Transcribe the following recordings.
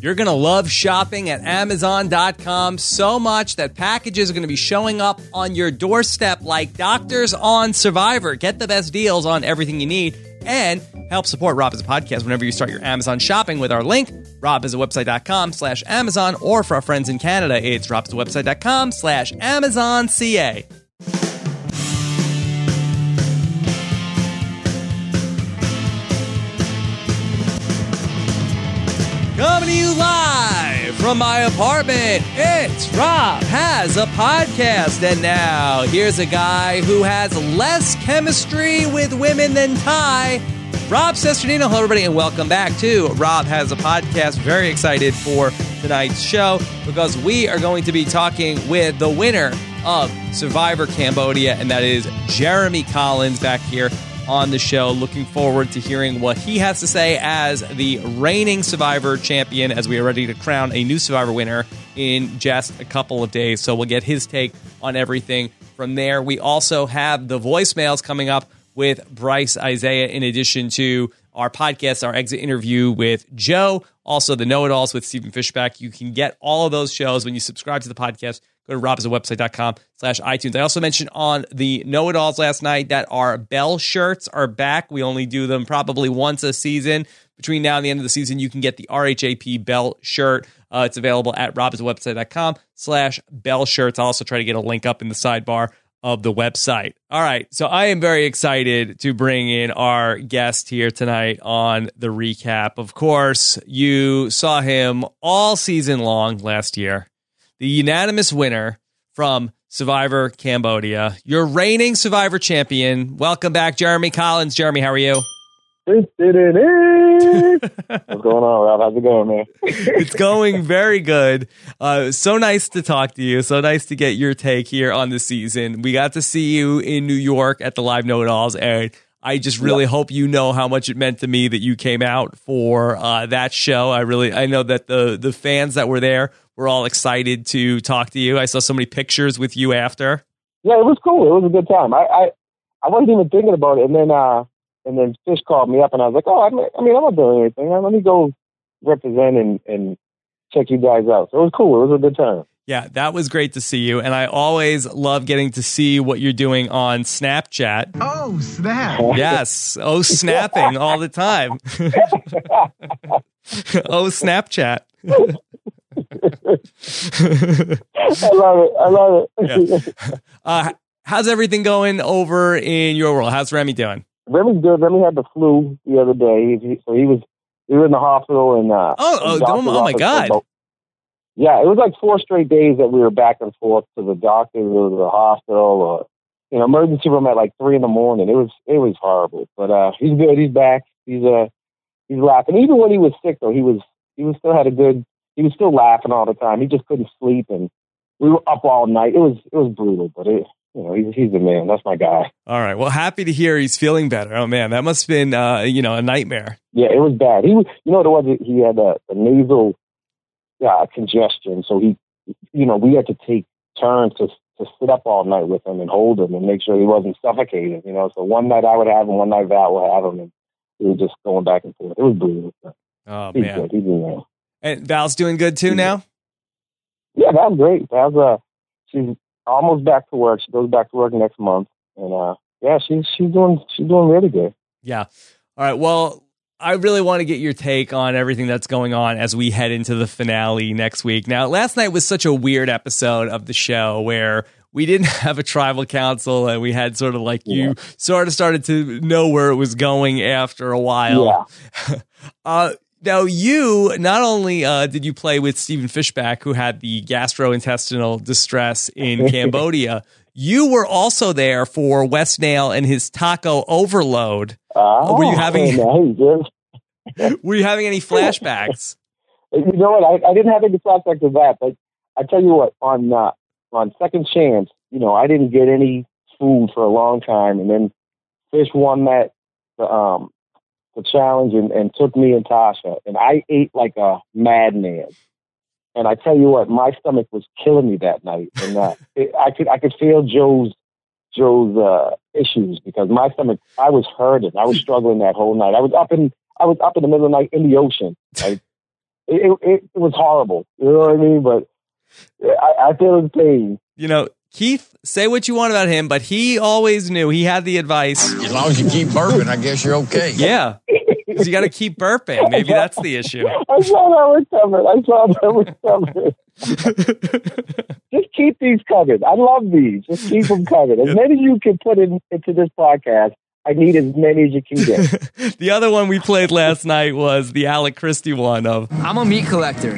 You're going to love shopping at Amazon.com so much that packages are going to be showing up on your doorstep like doctors on Survivor. Get the best deals on everything you need and help support Rob Has a Podcast whenever you start your Amazon shopping with our link, robhasawebsite.com/Amazon, or for our friends in Canada, it's robhasawebsite.com/AmazonCA. Coming to you live from my apartment, it's Rob Has a Podcast. And now, here's a guy who has less chemistry with women than Ty, Rob Cesternino. Hello, everybody, and welcome back to Rob Has a Podcast. Very excited for tonight's show because we are going to be talking with the winner of Survivor Cambodia, and that is Jeremy Collins back here on the show. Looking forward to hearing what he has to say as the reigning Survivor champion as we are ready to crown a new Survivor winner in just a couple of days. So we'll get his take on everything from there. We also have the voicemails coming up with Bryce Isaiah, in addition to our podcast, our exit interview with Joe, also the Know-It-Alls with Stephen Fishbach. You can get all of those shows when you subscribe to the podcast. Go to robhasawebsite.com/iTunes. I also mentioned on the Know-It-Alls last night that our Bell shirts are back. We only do them probably once a season. Between now and the end of the season, you can get the RHAP Bell shirt. It's available at robhasawebsite.com/Bell shirts. I'll also try to get a link up in the sidebar of the website. All right, so I am very excited to bring in our guest here tonight on the recap. Of course, you saw him all season long last year. The unanimous winner from Survivor Cambodia, your reigning Survivor champion. Welcome back, Jeremy Collins. Jeremy, how are you? What's going on, Rob? How's it going, man? It's going very good. So nice to talk to you. So nice to get your take here on the season. We got to see you in New York at the live Know-It-Alls, and I just really hope you know how much it meant to me that you came out for that show. I know that the fans that were there were all excited to talk to you. I saw so many pictures with you after. Yeah, it was cool. It was a good time. I wasn't even thinking about it, and then Fish called me up, and I was like, oh, I'm not doing anything. Let me go represent and check you guys out. So it was cool. It was a good time. Yeah, that was great to see you, and I always love getting to see what you're doing on Snapchat. Oh, snap. Yes. Oh, snapping all the time. Oh, Snapchat. I love it. Yeah. How's everything going over in your world? How's Remy doing? Remy's good. Remy had the flu the other day, so we were in the hospital and oh my God. Yeah, it was like 4 straight days that we were back and forth to the doctor or to the hospital or emergency room at like 3 a.m. It was horrible. But he's good. He's back. He's laughing. Even when he was sick though, he was still laughing all the time. He just couldn't sleep, and we were up all night. It was brutal, but he's the man. That's my guy. All right. Well, happy to hear he's feeling better. Oh man, that must have been a nightmare. Yeah, it was bad. He had a nasal congestion, so we had to take turns to sit up all night with him and hold him and make sure he wasn't suffocating. So one night I would have him, one night Val would have him, and we were just going back and forth. It was brutal. Oh he's man, good. He's good. And Val's doing good too now. Yeah, Val's great. Val's she's almost back to work. She goes back to work next month, and she's doing really good. Yeah. All right. Well, I really want to get your take on everything that's going on as we head into the finale next week. Now, last night was such a weird episode of the show where we didn't have a tribal council, and we had sort of like you sort of started to know where it was going after a while. Yeah. Now, you not only did you play with Stephen Fishbach, who had the gastrointestinal distress in Cambodia, you were also there for Wes Nail and his taco overload. Were you having Were you having any flashbacks? You know what? I didn't have any flashbacks to that, but I tell you what, on second chance, I didn't get any food for a long time, and then Fish won the challenge and took me and Tasha, and I ate like a madman. And I tell you what, my stomach was killing me that night, and I could feel Joe's issues because my stomach. I was hurting. I was struggling that whole night. I was up in the middle of the night in the ocean. Like, it was horrible. You know what I mean? But I feel his pain. You know, Keith, say what you want about him, but he always knew. He had the advice. As long as you keep burping, I guess you're okay. Yeah. You got to keep burping. Maybe that's the issue. I saw that was covered. Just keep these covered. I love these. Just keep them covered. As many as you can put into this podcast, I need as many as you can get. The other one we played last night was the Alec Christie one of, I'm a meat collector.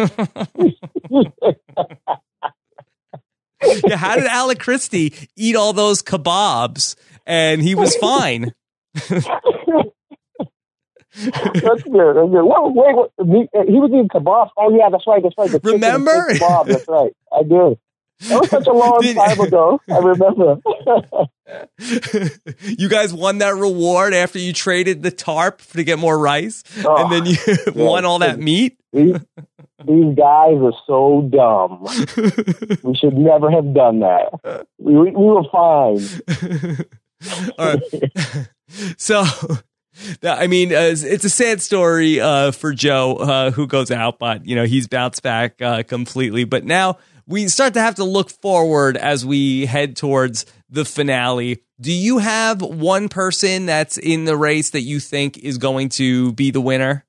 Yeah, how did Alec Christie eat all those kebabs and he was fine? That's good. Wait, he was eating kebabs. Oh, yeah, that's right. The Remember? Kebab, that's right. I do. That was such a long time ago. I remember. You guys won that reward after you traded the tarp to get more rice, and then you won all that meat? These guys are so dumb. We should never have done that. We were fine. All right. So, I mean, it's a sad story for Joe, who goes out, but, you know, he's bounced back completely. But now we start to have to look forward as we head towards the finale. Do you have one person that's in the race that you think is going to be the winner?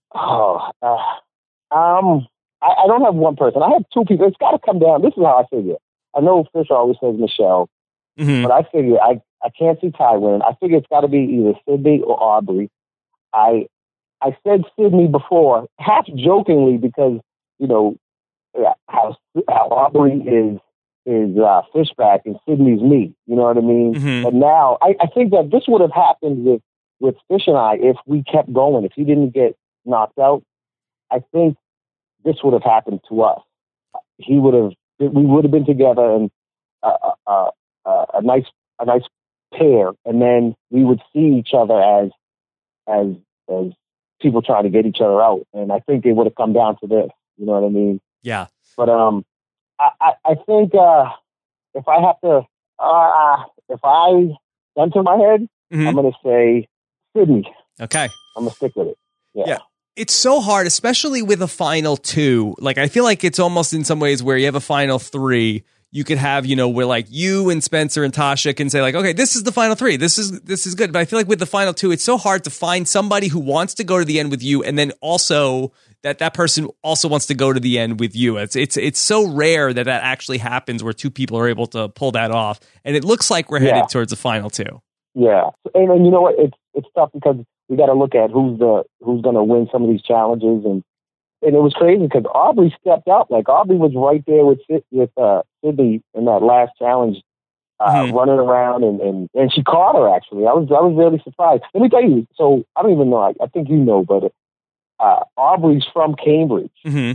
I don't have one person. I have two people. It's got to come down. This is how I figure. I know Fisher always says Michelle, but I figure I can't see Ty winning. I figure it's got to be either Sydney or Aubrey. I said Sydney before, half jokingly, because, you know, how Aubrey is Fishback and Sydney's me. You know what I mean? But now I think that this would have happened with Fish and I if we kept going. If he didn't get knocked out, I think this would have happened to us. We would have been together and a nice pair, and then we would see each other as people trying to get each other out. And I think it would have come down to this. You know what I mean? Yeah. But I think if I have to, if I gun to my head, I'm going to say Sydney. Okay. I'm going to stick with it. Yeah. It's so hard, especially with a final two. Like, I feel like it's almost in some ways where you have a final three. You could have, you know, where like you and Spencer and Tasha can say like, okay, this is the final three. This is good. But I feel like with the final two, it's so hard to find somebody who wants to go to the end with you, and then also that person also wants to go to the end with you. It's so rare that actually happens where two people are able to pull that off. And it looks like we're headed towards the final two. Yeah, and you know what? It's tough because we got to look at who's going to win some of these challenges, and it was crazy because Aubrey stepped up. Like Aubrey was right there with Sydney in that last challenge, running around, and she caught her. Actually, I was really surprised. Let me tell you. So I don't even know. I think you know, but Aubrey's from Cambridge,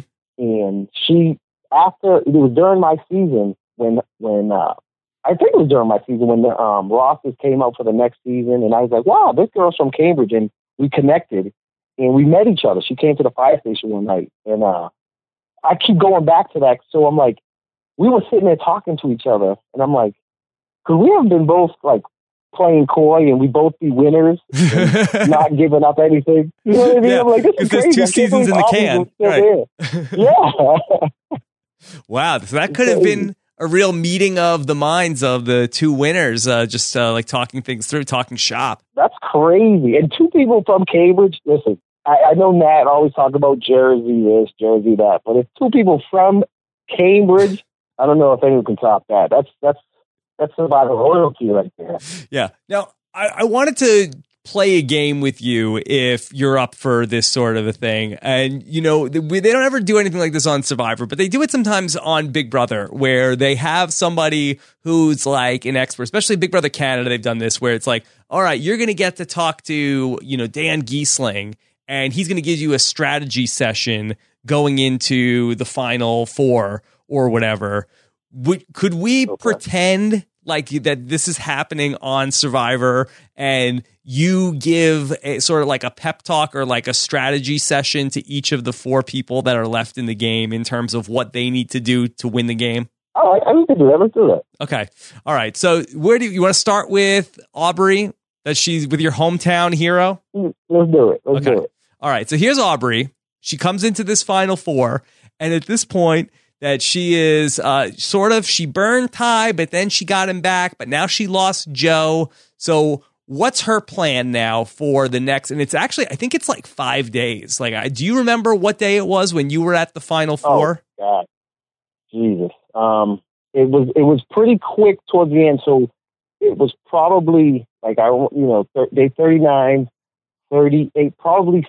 and she it was during my season when I think it was during my season when the rosters came out for the next season, and I was like, wow, this girl's from Cambridge, and we connected, and we met each other. She came to the fire station one night, and I keep going back to that, so I'm like, we were sitting there talking to each other, and I'm like, because we haven't been both, like, playing coy, and we both be winners, and not giving up anything. You know what I mean? Yeah, I'm like, this is crazy. There's 2 seasons in the can. Right. Yeah. Wow, so that could have been a real meeting of the minds of the two winners, just like talking things through, talking shop. That's crazy. And 2 people from Cambridge. Listen, I know Nat always talk about Jersey this, Jersey that, but if 2 people from Cambridge, I don't know if anyone can top that. That's about a royalty right there. Yeah. Now, I wanted to play a game with you if you're up for this sort of a thing. And, you know, they don't ever do anything like this on Survivor, but they do it sometimes on Big Brother, where they have somebody who's like an expert, especially Big Brother Canada. They've done this where it's like, all right, you're going to get to talk to, you know, Dan Giesling, and he's going to give you a strategy session going into the final 4 or whatever. Could we pretend like that this is happening on Survivor, and you give a sort of like a pep talk or like a strategy session to each of the 4 people that are left in the game in terms of what they need to do to win the game? Oh, I need to do that. Let's do that. Okay. All right. So where do you want to start with Aubrey? That she's with your hometown hero? Let's do it. Let's do it. All right. So here's Aubrey. She comes into this Final Four, and at this point that she is she burned Ty, but then she got him back, but now she lost Joe. So what's her plan now for the next? And it's actually, I think it's like 5 days. Like, do you remember what day it was when you were at the Final Four? Oh, God. Jesus. It was pretty quick towards the end. So it was probably like, day 39, 38, probably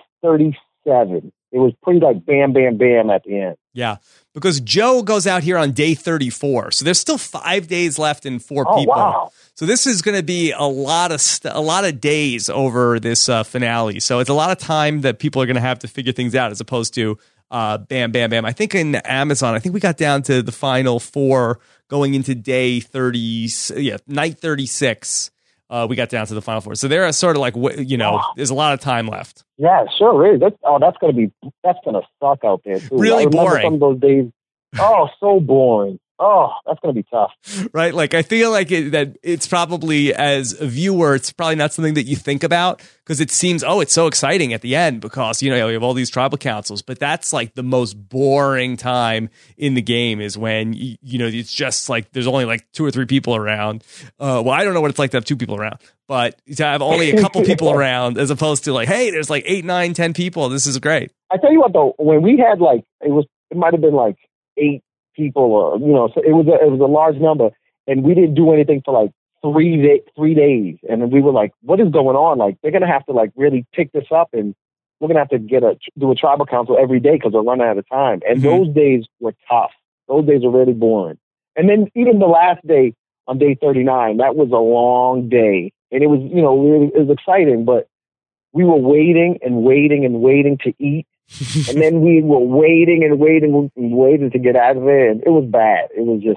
37. It was pretty like bam, bam, bam at the end. Yeah, because Joe goes out here on day 34. So there's still 5 days left and 4 people. Wow. So this is going to be a lot of days over this finale. So it's a lot of time that people are going to have to figure things out as opposed to bam, bam, bam. I think in Amazon, I think we got down to the Final Four going into day 30, night 36. We got down to the Final Four. So there are sort of like, there's a lot of time left. Yeah, sure is. That's going to suck out there too. Really boring. Some of those days. Oh, so boring. Oh, that's going to be tough. Right? Like, I feel like that it's probably, as a viewer, it's probably not something that you think about because it seems, it's so exciting at the end because, you have all these tribal councils. But that's like the most boring time in the game is when, it's just like there's only like 2 or 3 people around. Well, I don't know what it's like to have 2 people around, but to have only a couple people around as opposed to like, hey, there's like 8, 9, 10 people. This is great. I tell you what, though, when we had like, it might have been like 8 people, or so it was a large number, and we didn't do anything for like 3 days, and then we were like, what is going on? Like, they're gonna have to like really pick this up, and we're gonna have to do a tribal council every day because we're running out of time. And those days were tough. Those days are really boring. And then even the last day on day 39, that was a long day, and it was it was exciting, but we were waiting and waiting and waiting to eat. And then we were waiting and waiting to get out of there, and it was bad. It was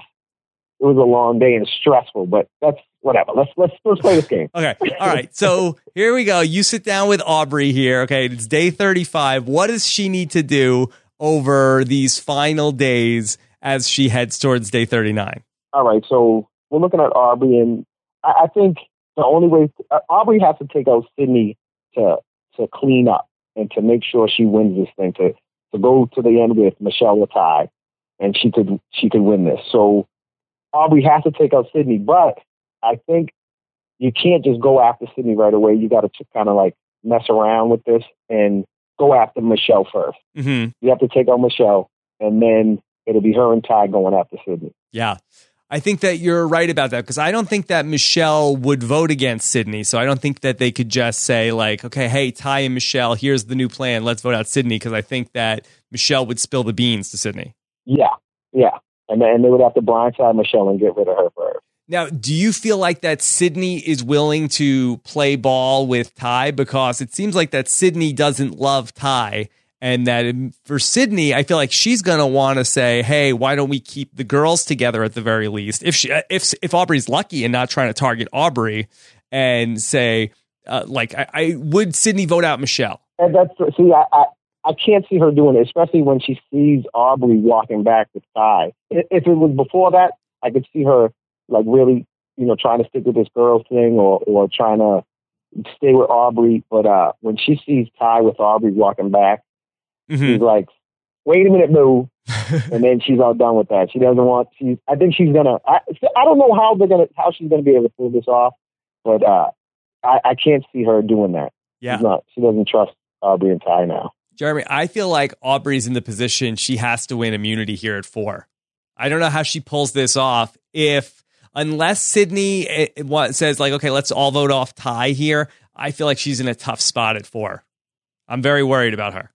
a long day and stressful, but that's whatever. Let's play this game. Okay. All right. So here we go. You sit down with Aubrey here. Okay. It's day 35. What does she need to do over these final days as she heads towards day 39? All right. So we're looking at Aubrey, and I think the only way Aubrey has to take out Sydney to clean up and to make sure she wins this thing, to go to the end with Michelle or Ty, and she could win this. So Aubrey has to take out Sydney, but I think you can't just go after Sydney right away. You got to kind of like mess around with this and go after Michelle first. Mm-hmm. You have to take out Michelle, and then it'll be her and Ty going after Sydney. Yeah. I think that you're right about that because I don't think that Michelle would vote against Sydney. So I don't think that they could just say like, okay, hey, Ty and Michelle, here's the new plan. Let's vote out Sydney, because I think that Michelle would spill the beans to Sydney. Yeah. And they would have to blindside Michelle and get rid of her first. Now, do you feel like that Sydney is willing to play ball with Ty? Because it seems like that Sydney doesn't love Ty. And that for Sydney, I feel like she's going to want to say, hey, why don't we keep the girls together at the very least? If Aubrey's lucky and not trying to target Aubrey, and say, I would Sydney vote out Michelle? And I can't see her doing it, especially when she sees Aubrey walking back with Ty. If it was before that, I could see her like really, trying to stick with this girls thing or trying to stay with Aubrey. But when she sees Ty with Aubrey walking back, she's like, wait a minute, boo. And then she's all done with that. She doesn't want, I think she's going to, I don't know how she's going to be able to pull this off, but I can't see her doing that. Yeah. She doesn't trust Aubrey and Ty now. Jeremy, I feel like Aubrey's in the position she has to win immunity here at 4. I don't know how she pulls this off unless Sydney says like, okay, let's all vote off Ty here. I feel like she's in a tough spot at 4. I'm very worried about her.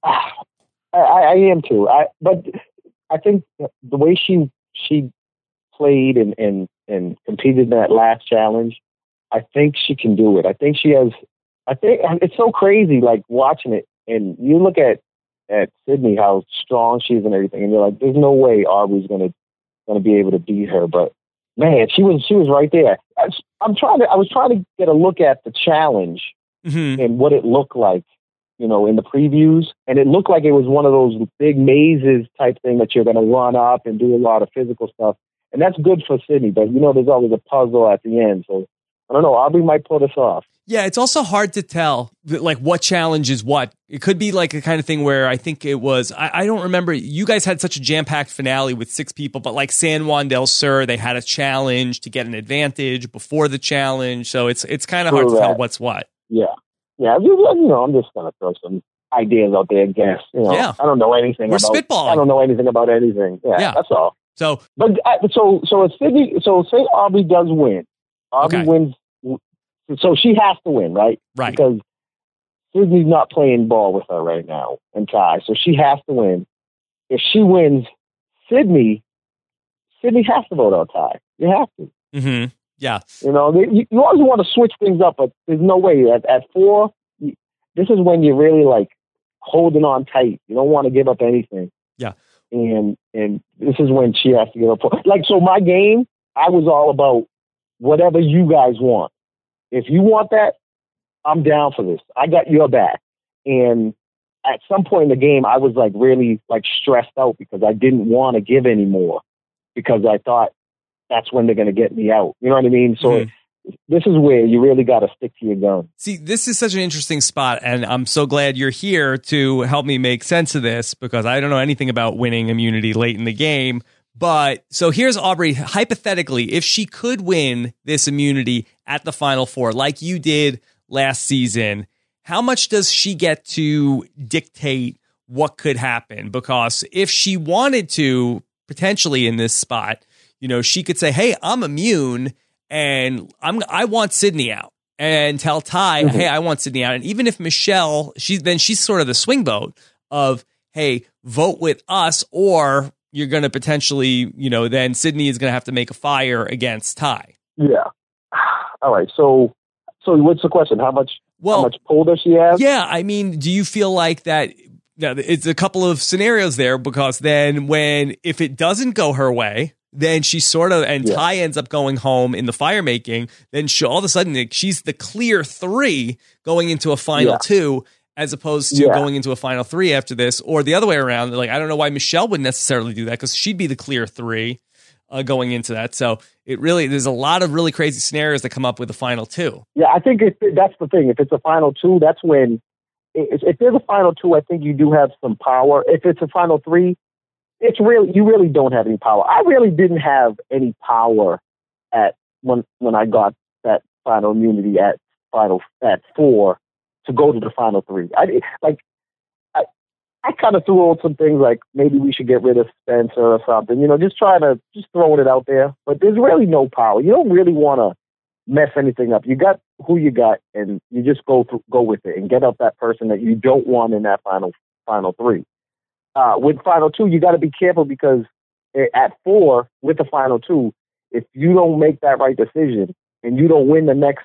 I am too. But I think the way she played and competed in that last challenge, I think she can do it. I think it's so crazy, like watching it, and you look at Sydney, how strong she is and everything, and you're like, there's no way Aubrey's gonna be able to beat her. But man, she was right there. I was trying to get a look at the challenge and what it looked like, in the previews, and it looked like it was one of those big mazes type thing that you're going to run up and do a lot of physical stuff, and that's good for Sydney. But there's always a puzzle at the end, so I don't know. Aubrey might pull this off. Yeah, it's also hard to tell, like, what challenge is what. It could be like a kind of thing where I think it was, I don't remember, you guys had such a jam-packed finale with 6 people, but like San Juan del Sur, they had a challenge to get an advantage before the challenge, so it's kind of hard to tell what's what. Yeah. Yeah, I'm just going to throw some ideas out there, I guess. Yeah. I don't know anything about spitballing. I don't know anything about anything. Yeah. That's all. So, but so if Sydney, so say Aubrey does win. Aubrey wins. So she has to win, right? Right. Because Sydney's not playing ball with her right now and Ty. So she has to win. If she wins, Sydney has to vote out Ty. You have to. Mm-hmm. Yeah. You always want to switch things up, but there's no way. At 4, this is when you're really like holding on tight. You don't want to give up anything. Yeah. And this is when she has to give up. Like, so my game, I was all about whatever you guys want. If you want that, I'm down for this. I got your back. And at some point in the game, I was like really like stressed out because I didn't want to give any more because I thought that's when they're going to get me out. You know what I mean? So this is where you really got to stick to your gun. See, this is such an interesting spot, and I'm so glad you're here to help me make sense of this because I don't know anything about winning immunity late in the game. But so here's Aubrey, hypothetically, if she could win this immunity at the Final Four, like you did last season, how much does she get to dictate what could happen? Because if she wanted to, potentially in this spot, she could say, hey, I'm immune and I want Sydney out, and tell Ty, hey, I want Sydney out. And even if Michelle, she's sort of the swing vote of, hey, vote with us, or you're going to potentially, then Sydney is going to have to make a fire against Ty. Yeah. All right. So what's the question? How much pull does she have? Yeah. I mean, do you feel like that? Now, it's a couple of scenarios there, because then if it doesn't go her way, then she Ty ends up going home in the fire making, then all of a sudden she's the clear 3 going into a final 2, as opposed to going into a final 3 after this, or the other way around. Like, I don't know why Michelle would necessarily do that, because she'd be the clear 3 going into that. So there's a lot of really crazy scenarios that come up with the final 2. Yeah, I think that's the thing. If it's a final 2, that's when, if there's a final 2, I think you do have some power. If it's a final 3, you really don't have any power. I really didn't have any power when I got that final immunity at 4 to go to the final 3. I kind of threw out some things like maybe we should get rid of Spencer or something, just throwing it out there. But there's really no power. You don't really want to mess anything up. You got who you got, and you just go with it and get up that person that you don't want in that final 3. With final 2, you got to be careful, because at 4 with the final 2, if you don't make that right decision and you don't win the next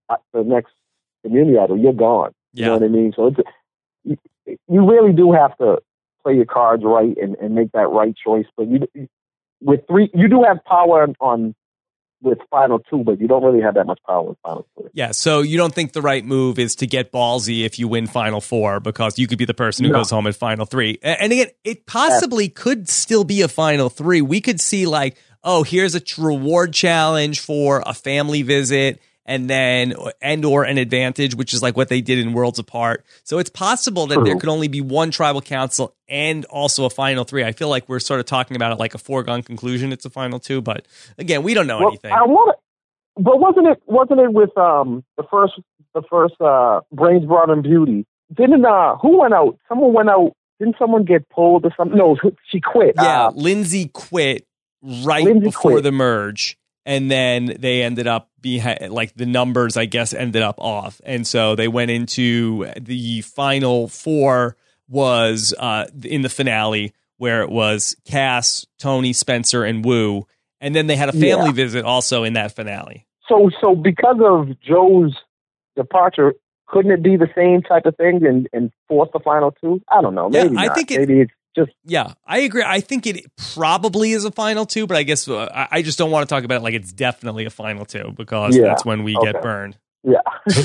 immunity idol, you're gone. Yeah. You know what I mean? So you really do have to play your cards right and make that right choice. But with 3, you do have power with final 2, but you don't really have that much power with final 3. Yeah, so you don't think the right move is to get ballsy if you win final 4, because you could be the person who goes home at final 3. And again, it possibly could still be a final 3. We could see like, oh, here's a reward challenge for a family visit, and then or an advantage, which is like what they did in Worlds Apart. So it's possible that there could only be one tribal council and also a final 3. I feel like we're sort of talking about it like a foregone conclusion. It's a final 2, but again, we don't know anything. But wasn't it with the first Brains Broad and Beauty? Didn't who went out? Someone went out. Didn't someone get pulled or something? No, she quit. Yeah, Lindsay quit before the merge. And then they ended up the numbers, I guess, ended up off. And so they went into the final 4 was in the finale, where it was Cass, Tony, Spencer, and Wu. And then they had a family visit also in that finale. So because of Joe's departure, couldn't it be the same type of thing and force the final 2? I don't know. Maybe not. Maybe it's just... Yeah, I agree. I think it probably is a final 2, but I guess I just don't want to talk about it like it's definitely a final 2, because that's when we get burned. Yeah.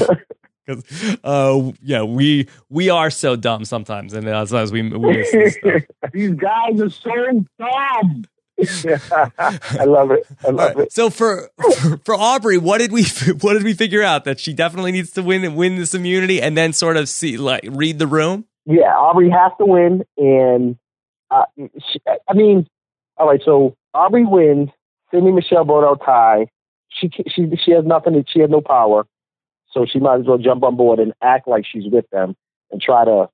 Because we are so dumb sometimes, and as we miss this stuff. These guys are so dumb. I love it. I love it. So for Aubrey, what did we figure out? That she definitely needs to win this immunity, and then sort of read the room. Yeah, Aubrey has to win, and all right. So Aubrey wins. Sydney Michelle Bordeaux tie. She has nothing. She has no power, so she might as well jump on board and act like she's with them and try to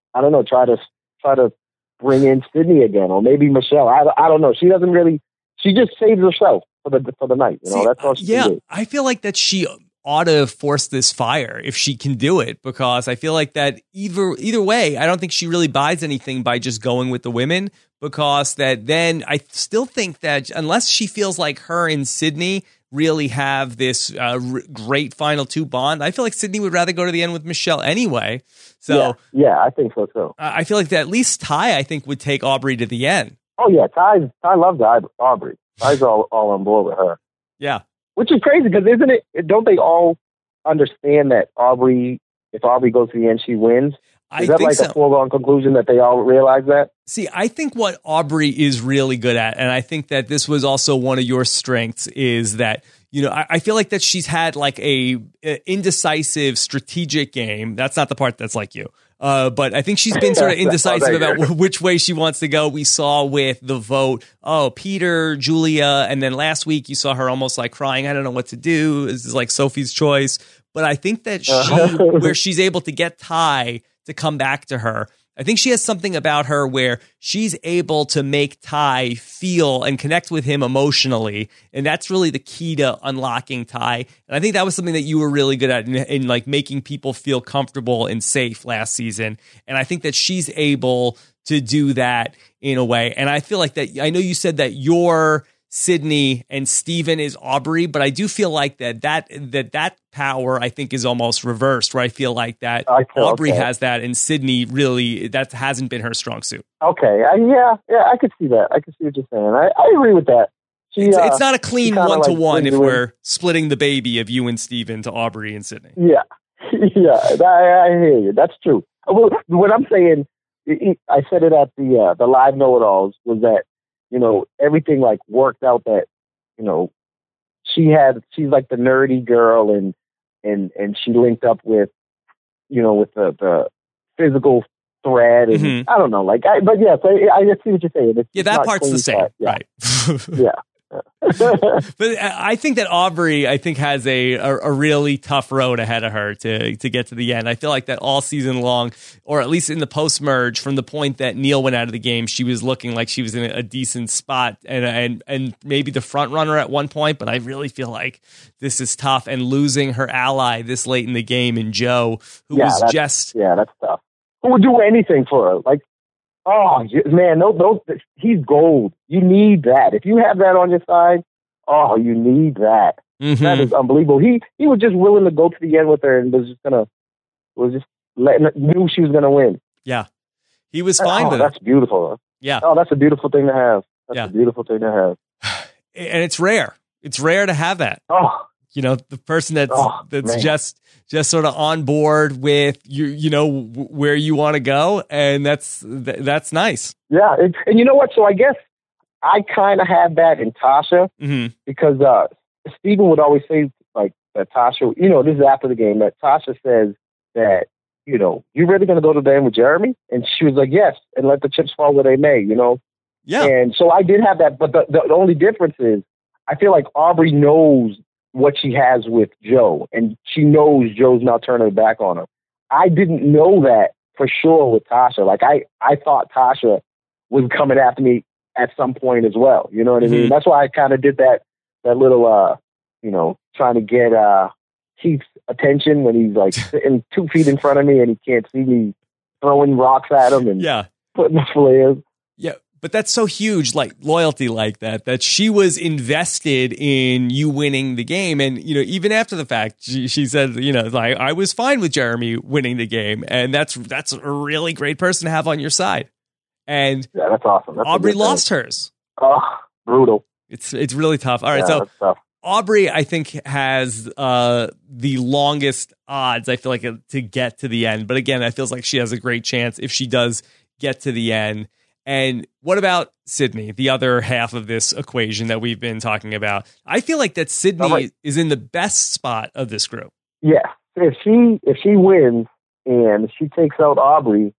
bring in Sydney again, or maybe Michelle. I don't know. She doesn't really. She just saves herself for the night. You know, that's all she can do. I feel like that she ought to force this fire if she can do it, because I feel like that either way, I don't think she really buys anything by just going with the women, because that then I still think that unless she feels like her and Sydney really have this great final two bond, I feel like Sydney would rather go to the end with Michelle anyway. So yeah, I think so too. I feel like that at least Ty, I think, would take Aubrey to the end. Oh yeah, Ty loves Aubrey. Ty's all on board with her. Yeah. Which is crazy, because isn't it? Don't they all understand that if Aubrey goes to the end, she wins? Is that like a foregone conclusion that they all realize that? See, I think what Aubrey is really good at, and I think that this was also one of your strengths, is that, you know, I feel like that she's had like a indecisive strategic game. That's not the part that's like you. But I think she's been sort of indecisive about which way she wants to go. We saw with the vote, Peter, Julia, and then last week you saw her almost like crying, I don't know what to do. This is like Sophie's choice. But I think that where she's able to get Ty to come back to her, I think she has something about her where she's able to make Ty feel and connect with him emotionally. And that's really the key to unlocking Ty. And I think that was something that you were really good at in like making people feel comfortable and safe last season. And I think that she's able to do that in a way. And I feel like that, I know you said that you're Sydney and Steven is Aubrey, but I do feel like that power, I think, is almost reversed, where I feel like that Aubrey has that and Sydney really, that hasn't been her strong suit. Okay. Yeah, I could see that. I could see what you're saying. I agree with that. It's not a clean one-to-one if we're splitting the baby of you and Steven to Aubrey and Sydney. Yeah. Yeah, I hear you. That's true. Well, what I'm saying, I said it at the live know-it-alls, was that, you know, everything like worked out, that, you know, she's like the nerdy girl, and she linked up with, you know, with the physical thread, and I don't know, like, but yes, I just see what you're saying. That part's the same, right? Yeah. But I think that Aubrey, has a really tough road ahead of her to get to the end. I feel like that all season long, or at least in the post-merge, from the point that Neil went out of the game, she was looking like she was in a decent spot and maybe the front runner at one point. But I really feel like this is tough, and losing her ally this late in the game in Joe, that's tough. Who would do anything for her? Like, oh man, he's gold. You need that. If you have that on your side, you need that. Mm-hmm. That is unbelievable. He was just willing to go to the end with her, and was just letting her, knew she was gonna win. Yeah, he was fine with it. That's beautiful. Yeah. Oh, that's a beautiful thing to have. That's a beautiful thing to have. And it's rare. It's rare to have that. Oh. You know, the person that's just sort of on board with you know, where you want to go, and that's nice. Yeah, and you know what? So I guess I kind of had that in Tasha, because Steven would always say, like, that Tasha, you know, this is after the game, that Tasha says that, you know, you really going to go to the end with Jeremy? And she was like, yes, and let the chips fall where they may, you know? Yeah. And so I did have that, but the only difference is I feel like Aubrey knows what she has with Joe, and she knows Joe's not turning her back on her. I didn't know that for sure with Tasha. Like, I thought Tasha was coming after me at some point as well. You know what I mean? That's why I kind of did that little, you know, trying to get Keith's attention when he's like sitting 2 feet in front of me and he can't see me throwing rocks at him and putting the flares. Yeah. But that's so huge, like loyalty like that she was invested in you winning the game. And, you know, even after the fact, she said, you know, like, I was fine with Jeremy winning the game. And that's a really great person to have on your side. And that's awesome. That's Aubrey lost hers. Oh, brutal. It's really tough. All right. So Aubrey, I think, has the longest odds, I feel like, to get to the end. But again, it feels like she has a great chance if she does get to the end. And what about Sydney, the other half of this equation that we've been talking about? I feel like that Sydney is in the best spot of this group. Yeah, if she wins and she takes out Aubrey,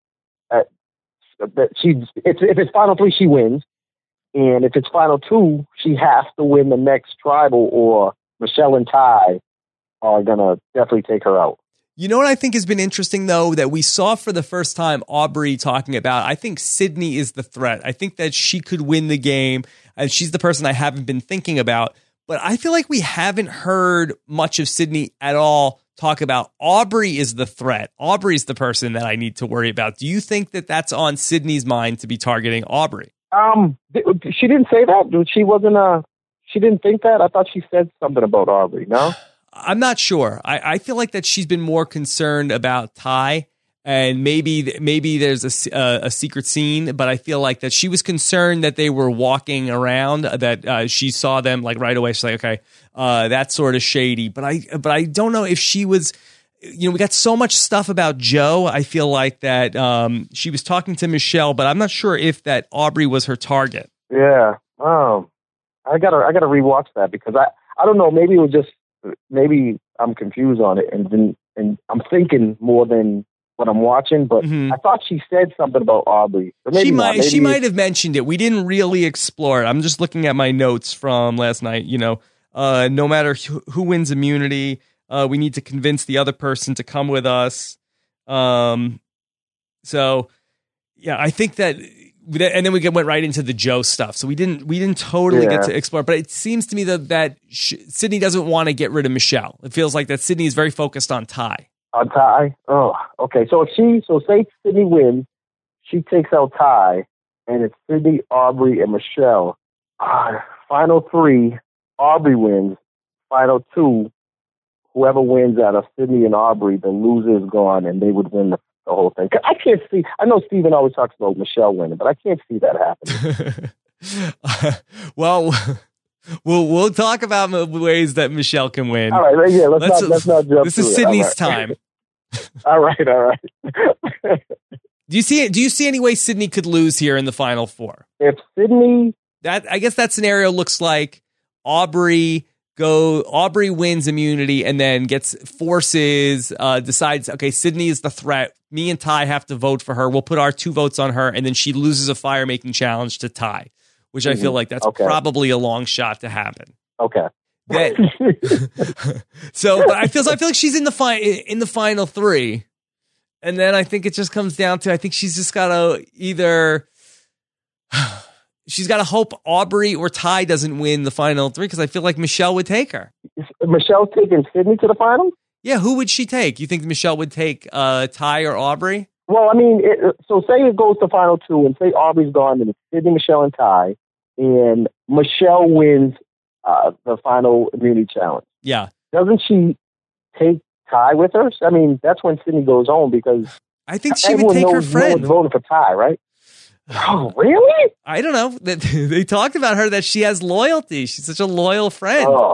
if it's final 3, she wins, and if it's final 2, she has to win the next tribal, or Michelle and Ty are gonna definitely take her out. You know what I think has been interesting, though, that we saw for the first time Aubrey talking about? I think Sydney is the threat. I think that she could win the game, and she's the person I haven't been thinking about. But I feel like we haven't heard much of Sydney at all talk about Aubrey is the threat. Aubrey's the person that I need to worry about. Do you think that that's on Sydney's mind to be targeting Aubrey? She didn't say that. She didn't think that. I thought she said something about Aubrey. No? I'm not sure. I feel like that she's been more concerned about Ty, and maybe there's a secret scene, but I feel like that she was concerned that they were walking around, that she saw them like right away. She's like, okay, that's sort of shady. But I don't know if she was. We got so much stuff about Joe. I feel like that she was talking to Michelle, but I'm not sure if that Aubrey was her target. Yeah. I gotta rewatch that, because I don't know. Maybe it was just. Maybe I'm confused on it, and I'm thinking more than what I'm watching. But I thought she said something about Aubrey. She might have mentioned it. We didn't really explore it. I'm just looking at my notes from last night. No matter who wins immunity, we need to convince the other person to come with us. So yeah, I think that. And then we went right into the Joe stuff, so we didn't totally get to explore. But it seems to me that Sydney doesn't want to get rid of Michelle. It feels like that Sydney is very focused on Ty. On Ty? Oh, okay. So say Sydney wins, she takes out Ty, and it's Sydney, Aubrey, and Michelle. Final 3, Aubrey wins. Final 2, whoever wins out of Sydney and Aubrey, the loser is gone, and they would win the whole thing. I can't see. I know Steven always talks about Michelle winning, but I can't see that happening. Well, we'll talk about ways that Michelle can win. All right, yeah. Let's not jump. This is Sydney's time. All right. Do you see any way Sydney could lose here in the final 4? If Sydney, I guess that scenario looks like Aubrey wins immunity and then decides, okay, Sydney is the threat. Me and Ty have to vote for her. We'll put our 2 votes on her, and then she loses a fire-making challenge to Ty, which I feel like that's probably a long shot to happen. Okay. So, but I feel like she's in the final 3, and then I think it just comes down to, I think she's just got to either. She's got to hope Aubrey or Ty doesn't win the final 3, because I feel like Michelle would take her. Michelle's taking Sydney to the final? Yeah, who would she take? You think Michelle would take Ty or Aubrey? Well, I mean, so say it goes to final 2, and say Aubrey's gone, and it's Sydney, Michelle, and Ty, and Michelle wins the final immunity challenge. Yeah. Doesn't she take Ty with her? I mean, that's when Sydney goes home, because I think she would take her friend. No one's voting for Ty, right? Oh, really? I don't know. They talked about her, that she has loyalty. She's such a loyal friend. Oh.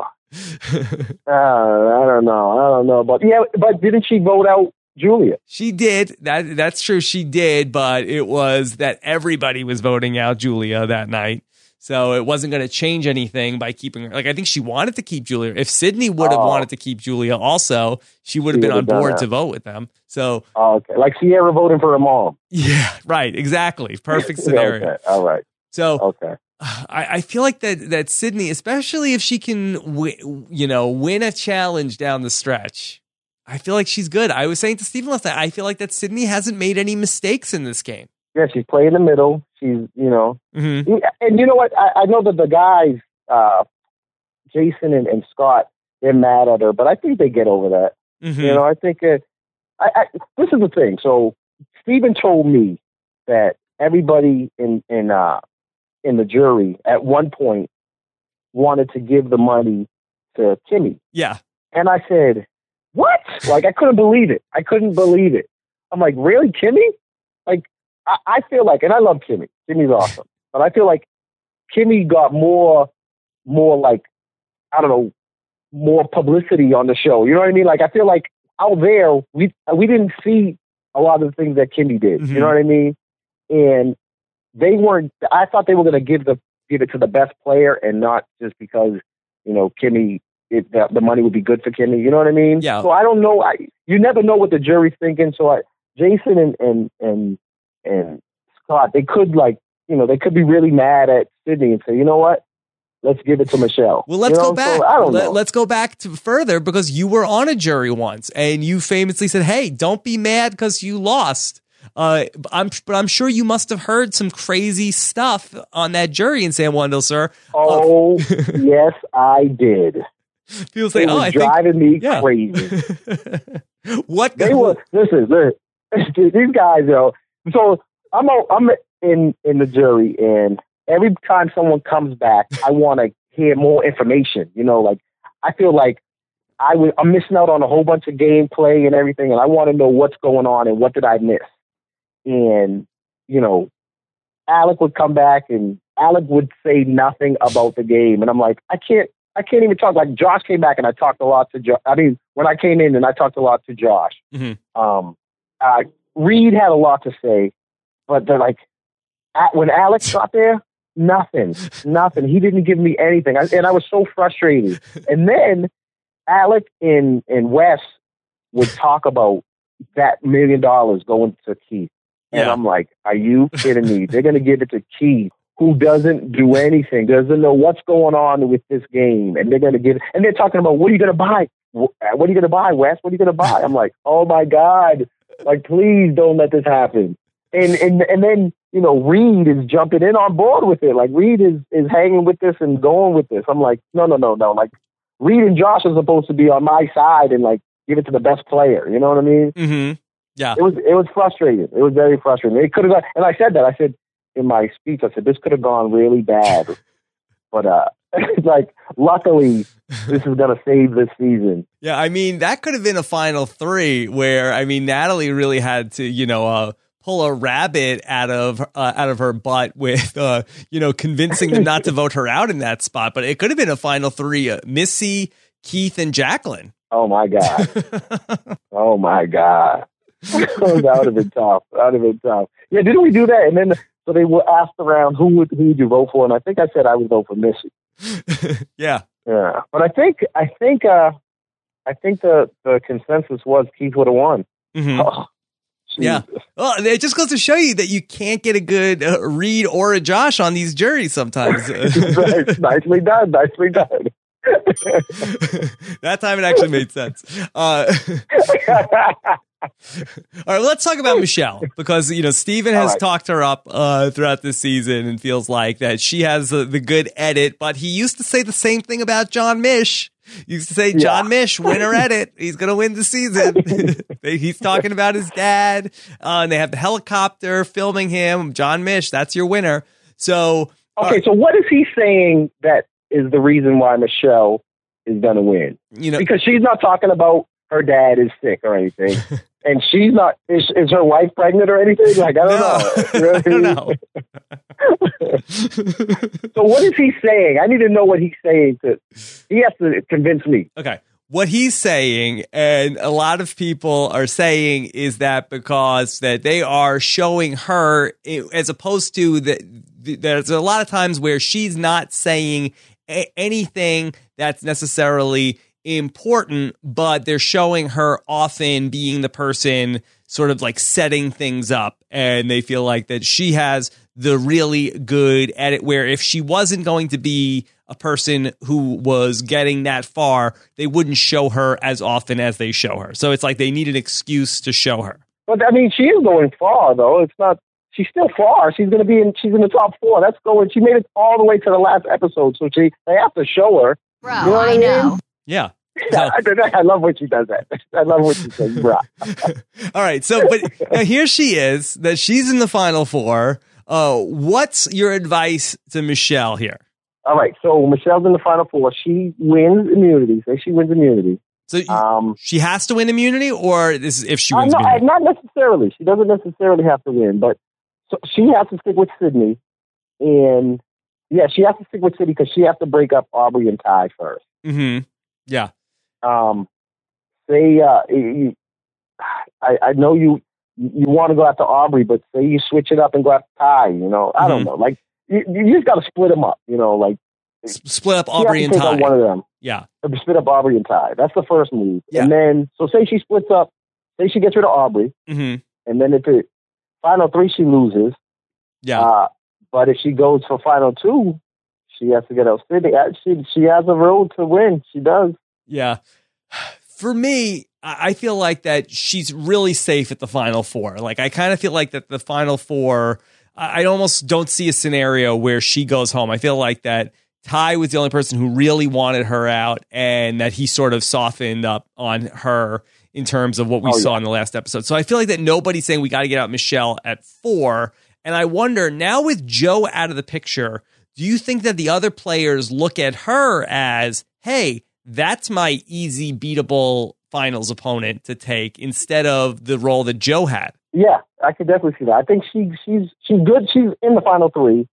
I don't know. But didn't she vote out Julia? She did. That's true. She did. But it was that everybody was voting out Julia that night. So it wasn't going to change anything by keeping her. Like, I think she wanted to keep Julia. If Sydney would have wanted to keep Julia also, she would have been on board to vote with them. So, okay. Like Sierra voting for her mom. Yeah, right. Exactly. Perfect scenario. Okay. All right. So, okay. I feel like that Sydney, especially if she can, win a challenge down the stretch, I feel like she's good. I was saying to Stephen last night, I feel like that Sydney hasn't made any mistakes in this game. Yeah, she's playing in the middle. She's, Mm-hmm. And you know what? I know that the guys, Jason and Scott, they're mad at her, but I think they get over that. Mm-hmm. I think this is the thing. So Stephen told me that everybody in the jury at one point wanted to give the money to Kimmy. Yeah. And I said, what? Like, I couldn't believe it. I'm like, really, Kimmy? Like, I feel like, and I love Kimmy. Kimmy's awesome. But I feel like Kimmy got more like, I don't know, more publicity on the show. You know what I mean? Like, I feel like out there, we didn't see a lot of the things that Kimmy did. Mm-hmm. You know what I mean? And they weren't. I thought they were going to give it to the best player and not just because Kimmy. The money would be good for Kimmy. You know what I mean? Yeah. So I don't know. You never know what the jury's thinking. So Jason and Scott, they could they could be really mad at Sydney and say, you know what? Let's give it to Michelle. Well, let's go back. So, I don't know. Let's go back to further because you were on a jury once and you famously said, "Hey, don't be mad because you lost." But I'm sure you must have heard some crazy stuff on that jury in San Juan del Sur. Oh, yes, I did. People say, it was driving me crazy. What they were? Listen, these guys, So I'm in the jury, and every time someone comes back, I want to hear more information. I feel like I'm missing out on a whole bunch of gameplay and everything, and I want to know what's going on and what did I miss. And Alec would come back, and Alec would say nothing about the game, and I'm like, I can't even talk. Like Josh came back and I talked a lot to Josh. I mean, when I came in and I talked a lot to Josh. Mm-hmm. Reed had a lot to say, but they're like, when Alex got there, nothing. He didn't give me anything. And I was so frustrated. And then Alec and Wes would talk about that $1 million going to Keith. And I'm like, are you kidding me? They're going to give it to Keith, who doesn't do anything, doesn't know what's going on with this game. And they're going to give it. And they're talking about, what are you going to buy? What are you going to buy, Wes? What are you going to buy? I'm like, oh my God. Like, please don't let this happen. And then, Reed is jumping in on board with it. Like, Reed is hanging with this and going with this. I'm like, no. Like, Reed and Josh are supposed to be on my side and, like, give it to the best player. You know what I mean? Mm-hmm. Yeah. It was frustrating. It was very frustrating. It could have gone, and I said that. I said in my speech, I said, this could have gone really bad. But, like, luckily, this is going to save this season. Yeah, I mean, that could have been a final three where, I mean, Natalie really had to, pull a rabbit out of her butt with, convincing them not to vote her out in that spot. But it could have been a final three: Missy, Keith, and Jacqueline. Oh my God! Oh my God! That would have been tough. Yeah, didn't we do that? And then so they were asked around who would you vote for, and I think I said I would vote for Missy. Yeah. But I think the consensus was Keith would have won. Mm-hmm. Oh. Yeah. Well, it just goes to show you that you can't get a good Reed or a Josh on these juries sometimes. Nicely done. That time it actually made sense. All right, let's talk about Michelle because, Steven has talked her up throughout this season and feels like that she has the good edit, but he used to say the same thing about John Mish. He used to say, John Mish, winner edit. He's going to win the season. He's talking about his dad, and they have the helicopter filming him. John Mish, that's your winner. So, okay, so what is he saying that is the reason why Michelle is going to win? Because she's not talking about her dad is sick or anything. And she's not, is her wife pregnant or anything? Like, I don't know. I don't know. So what is he saying? I need to know what he's saying. He has to convince me. Okay. What he's saying, and a lot of people are saying, is that because that they are showing her, as opposed to there's a lot of times where she's not saying anything that's necessarily important, but they're showing her often being the person sort of like setting things up, and they feel like that she has the really good edit where if she wasn't going to be a person who was getting that far, they wouldn't show her as often as they show her. So it's like they need an excuse to show her. But I mean, she is going far though. It's not, she's still far. She's going to be she's in the top 4. That's going, she made it all the way to the last episode. So they have to show her. Bro, you know what I know. Yeah. So, I love when she does that. I love when she says, bro. All right. So, but now here she is, that she's in the final 4. What's your advice to Michelle here? All right. So Michelle's in the final 4. She wins immunity. Say she wins immunity. So she has to win immunity, or this is if she wins immunity? Not necessarily. She doesn't necessarily have to win, but so she has to stick with Sydney. And yeah, she has to stick with Sydney because she has to break up Aubrey and Ty first. Mm-hmm. Yeah. I know you. you want to go after Aubrey, but say you switch it up and go after Ty. I don't know. Like you just got to split them up. Like split up Aubrey and Ty. One of them. Yeah. Split up Aubrey and Ty. That's the first move. Yeah. And then, so say she splits up, say she gets rid of Aubrey, and then if it final 3 she loses. Yeah. But if she goes for final 2, she has to get out Sydney. She has a road to win. She does. Yeah. For me, I feel like that she's really safe at the final 4. Like, I kind of feel like that the final 4, I almost don't see a scenario where she goes home. I feel like that Ty was the only person who really wanted her out, and that he sort of softened up on her in terms of what we saw in the last episode. So I feel like that nobody's saying we got to get out Michelle at 4. And I wonder, now with Joe out of the picture, do you think that the other players look at her as, hey, that's my easy beatable finals opponent to take, instead of the role that Joe had? Yeah, I could definitely see that. I think she's good. She's in the final 3.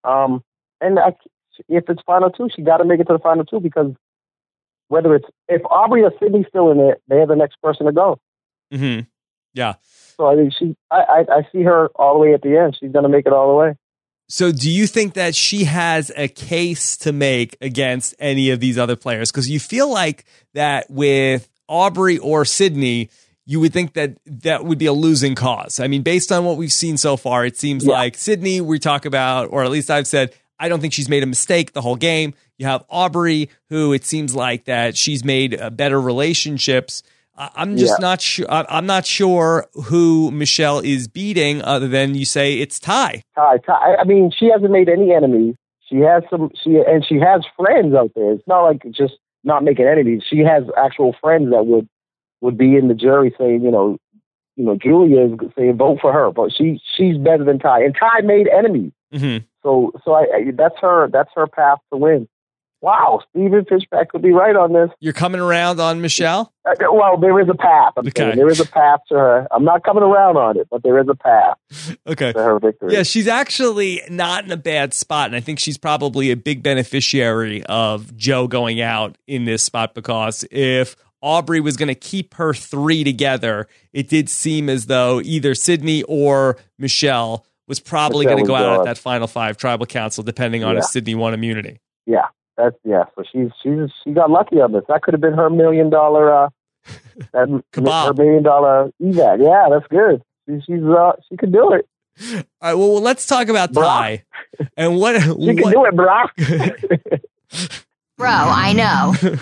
If it's final 2, she got to make it to the final 2, because if Aubrey or Sydney's still in it, they're the next person to go. Mm-hmm. Yeah. So I think I see her all the way at the end. She's going to make it all the way. So do you think that she has a case to make against any of these other players? Because you feel like that with Aubrey or Sydney, you would think that that would be a losing cause. I mean, based on what we've seen so far, it seems like Sydney, we talk about, or at least I've said, I don't think she's made a mistake the whole game. You have Aubrey, who it seems like that she's made better relationships. I'm just not sure. I'm not sure who Michelle is beating, other than you say it's Ty. Ty. I mean, she hasn't made any enemies. She has she has friends out there. It's not like just not making enemies. She has actual friends that would be in the jury saying, Julia is saying vote for her, but she's better than Ty, and Ty made enemies. Mm-hmm. So that's her path to win. Wow, Stephen Fishback could be right on this. You're coming around on Michelle? Well, there is a path. There is a path to her. I'm not coming around on it, but there is a path to her victory. Yeah, she's actually not in a bad spot, and I think she's probably a big beneficiary of Joe going out in this spot, because if Aubrey was going to keep her 3 together, it did seem as though either Sydney or Michelle was probably going to go out at that final 5 tribal council, depending on if Sydney won immunity. Yeah. So she got lucky on this. That could have been her $1 million her $1 million evac. Yeah, that's good. She could do it. All right. Well, let's talk about Ty and what she can do it, bro. Bro, I know.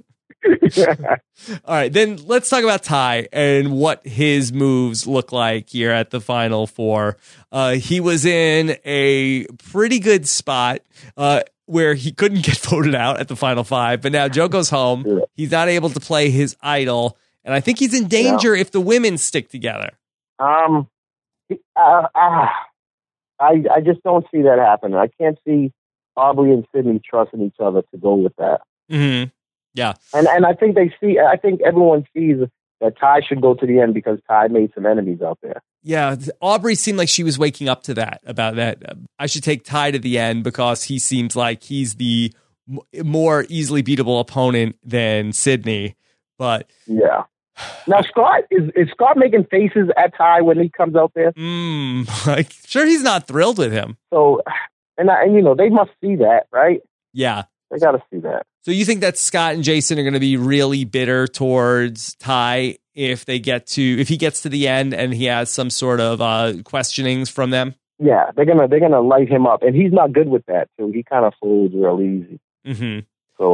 All right, then let's talk about Ty and what his moves look like here at the final 4. He was in a pretty good spot where he couldn't get voted out at the final 5, but now Joe goes home. Yeah. He's not able to play his idol, and I think he's in danger if the women stick together. I just don't see that happening. I can't see Aubrey and Sydney trusting each other to go with that. Mm-hmm. Yeah. And I think I think everyone sees that Ty should go to the end because Ty made some enemies out there. Yeah. Aubrey seemed like she was waking up to that, about that. I should take Ty to the end because he seems like he's the more easily beatable opponent than Sydney. But yeah. Now, Scott, is Scott making faces at Ty when he comes out there? Like, sure, he's not thrilled with him. So, and they must see that, right? Yeah. They got to see that. So you think that Scott and Jason are going to be really bitter towards Ty if he gets to the end and he has some sort of questionings from them? Yeah, they're gonna light him up, and he's not good with that too. He kind of folds real easy. Mm-hmm. So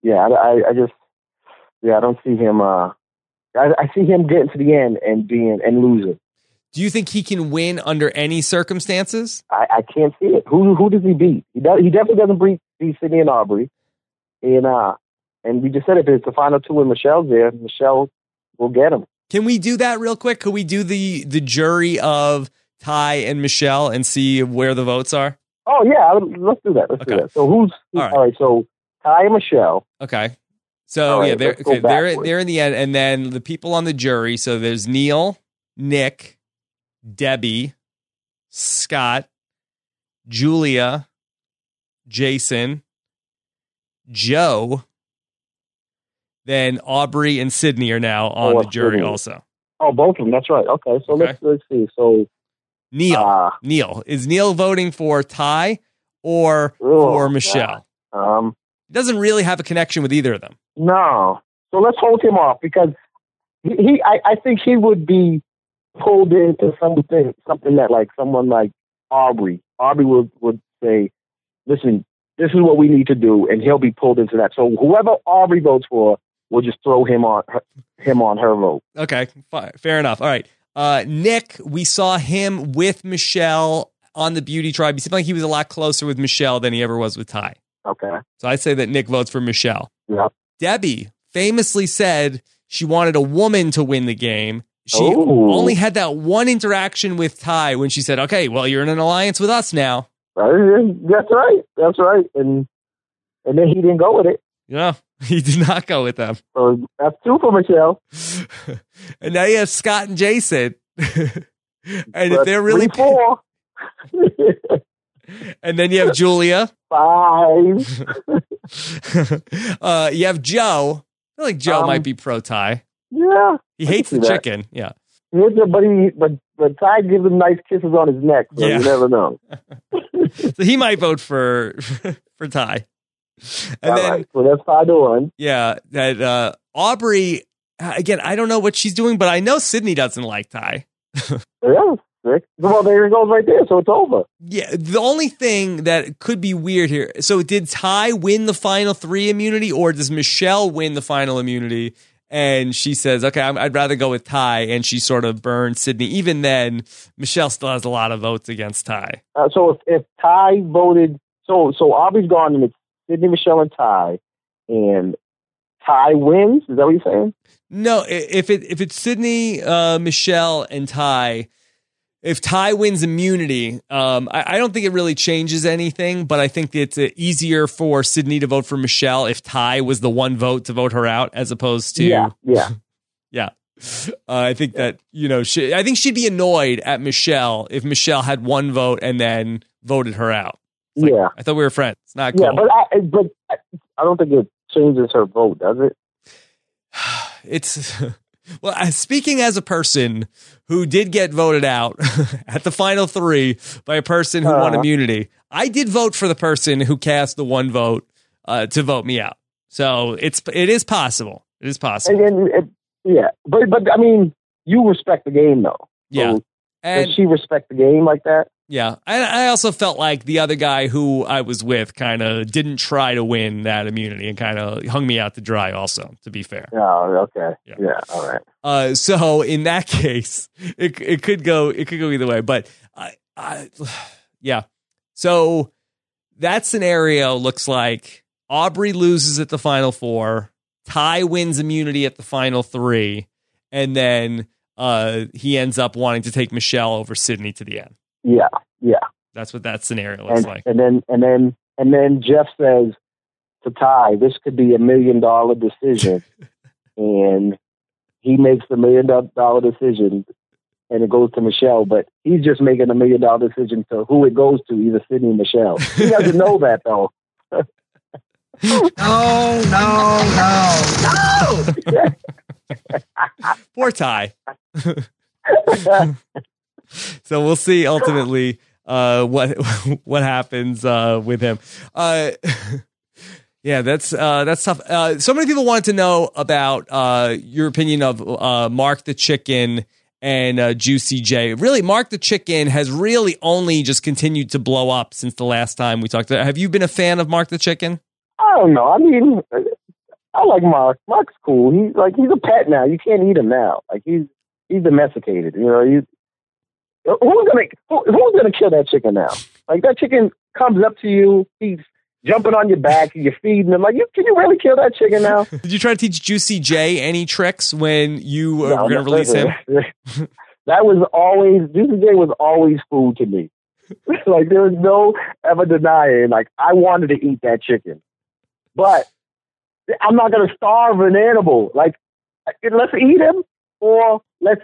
I don't see him. I see him getting to the end and losing. Do you think he can win under any circumstances? I can't see it. Who does he beat? He definitely doesn't beat Sydney and Aubrey. And we just said if it's the final 2 and Michelle's there, Michelle will get him. Can we do that real quick? Could we do the jury of Ty and Michelle and see where the votes are? Oh yeah, let's do that. Let's do that. So who's all right? So Ty and Michelle. Okay. So right, they're in the end, and then the people on the jury. So there's Neil, Nick, Debbie, Scott, Julia, Jason, Joe, then Aubrey and Sydney are now on the jury Sydney. also. Oh, both of them. That's right. Okay, so Okay. let's see. So Neil. Is Neil voting for Ty or for Michelle? He doesn't really have a connection with either of them. No. So let's hold him off because I think he would be pulled into something that like someone like Aubrey. Aubrey would say, listen, this is what we need to do, and he'll be pulled into that. So whoever Aubrey votes for, we'll just throw him on her vote. Okay, fine. Fair enough. All right. Nick, we saw him with Michelle on the Beauty Tribe. He seemed like he was a lot closer with Michelle than he ever was with Ty. Okay. So I'd say that Nick votes for Michelle. Yep. Debbie famously said she wanted a woman to win the game. She only had that one interaction with Ty when she said, okay, well, you're in an alliance with us now. That's right. And then he didn't go with it. Yeah, he did not go with them. So that's 2 for Michelle. And now you have Scott and Jason. And if they're really 4. And then you have Julia. 5. You have Joe. I feel like Joe might be pro Ty. Yeah. He hates the chicken. Yeah. But Ty gives him nice kisses on his neck, so you never know. So he might vote for Ty. And then, right. So that's 5-1. Yeah. That Aubrey, again, I don't know what she's doing, but I know Sydney doesn't like Ty. Yeah. Well, there it goes right there. So it's over. Yeah. The only thing that could be weird here. So did Ty win the final 3 immunity, or does Michelle win the final immunity? And she says, okay, I'd rather go with Ty. And she sort of burned Sydney. Even then, Michelle still has a lot of votes against Ty. So if Ty voted, so Aubrey's gone and it's Sydney, Michelle, and Ty. And Ty wins? Is that what you're saying? No, if it's Sydney, Michelle, and Ty, if Ty wins immunity, I don't think it really changes anything, but I think it's easier for Sydney to vote for Michelle if Ty was the one vote to vote her out, as opposed to yeah. I think that I think she'd be annoyed at Michelle if Michelle had one vote and then voted her out. Like, I thought we were friends. It's not cool. Yeah, but I don't think it changes her vote, does it? It's well, speaking as a person who did get voted out at the final 3 by a person who won immunity, I did vote for the person who cast the one vote to vote me out. So it is possible. It is possible. But I mean, you respect the game though. Yeah. So does she respect the game like that? Yeah. I also felt like the other guy who I was with kind of didn't try to win that immunity and kind of hung me out to dry also, to be fair. Oh, okay. Yeah, all right. So in that case, it could go either way. But yeah. So that scenario looks like Aubrey loses at the final 4, Ty wins immunity at the final 3, and then he ends up wanting to take Michelle over Sydney to the end. Yeah. That's what that scenario looks like. And then Jeff says to Ty, this could be $1 million decision. And he makes the $1 million decision and it goes to Michelle, but he's just making $1 million decision to who it goes to, either Sydney or Michelle. He doesn't know that though. No. Poor Ty. So we'll see ultimately what happens with him. Yeah, that's tough. So many people wanted to know about your opinion of Mark the Chicken and Juicy J. Really, Mark the Chicken has really only just continued to blow up since the last time we talked. Have you been a fan of Mark the Chicken? I don't know. I mean, I like Mark. Mark's cool. He's a pet now. You can't eat him now. Like he's domesticated. Who's gonna kill that chicken now? Like that chicken comes up to you, he's jumping on your back, and you're feeding him. Like, can you really kill that chicken now? Did you try to teach Juicy J any tricks when you were going to release him? That was always Juicy J was always food to me. Like there was no ever denying. Like I wanted to eat that chicken, but I'm not gonna starve an animal. Like let's eat him, or let's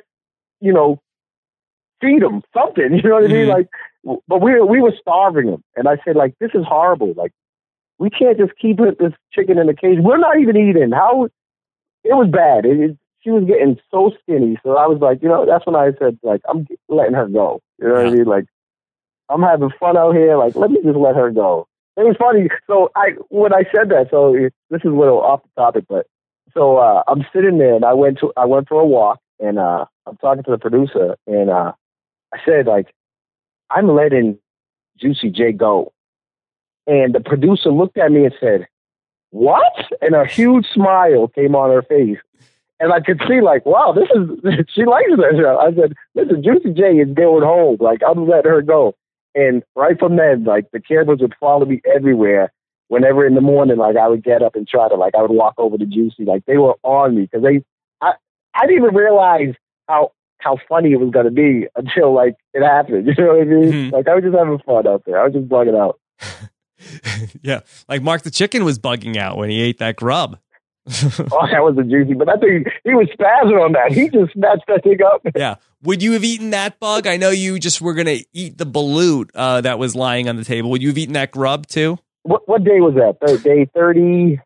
feed him something, you know what I mean? Like, but we were starving him, and I said, like, this is horrible. Like, we can't just keep this chicken in a cage. We're not even eating. How it was bad. she was getting so skinny. So I was like, that's when I said, like, I'm letting her go. You know what I mean? Like, I'm having fun out here. Like, let me just let her go. It was funny. So when I said that, so this is a little off the topic, but so I'm sitting there and I went for a walk and I'm talking to the producer and I said, like, I'm letting Juicy J go. And the producer looked at me and said, what? And a huge smile came on her face. And I could see, like, wow, she likes this. I said, listen, Juicy J is going home. Like, I'm letting her go. And right from then, like, the cameras would follow me everywhere. Whenever in the morning, like, I would get up and try to, like, I would walk over to Juicy. Like, they were on me because I didn't even realize how funny it was going to be until, like, it happened. You know what I mean? Mm-hmm. Like, I was just having fun out there. I was just bugging out. Yeah. Like, Mark the Chicken was bugging out when he ate that grub. Oh, that was a Juicy, but I think he was spazzing on that. He just snatched that thing up. Yeah. Would you have eaten that bug? I know you just were going to eat the balut that was lying on the table. Would you have eaten that grub too? What day was that? Day 30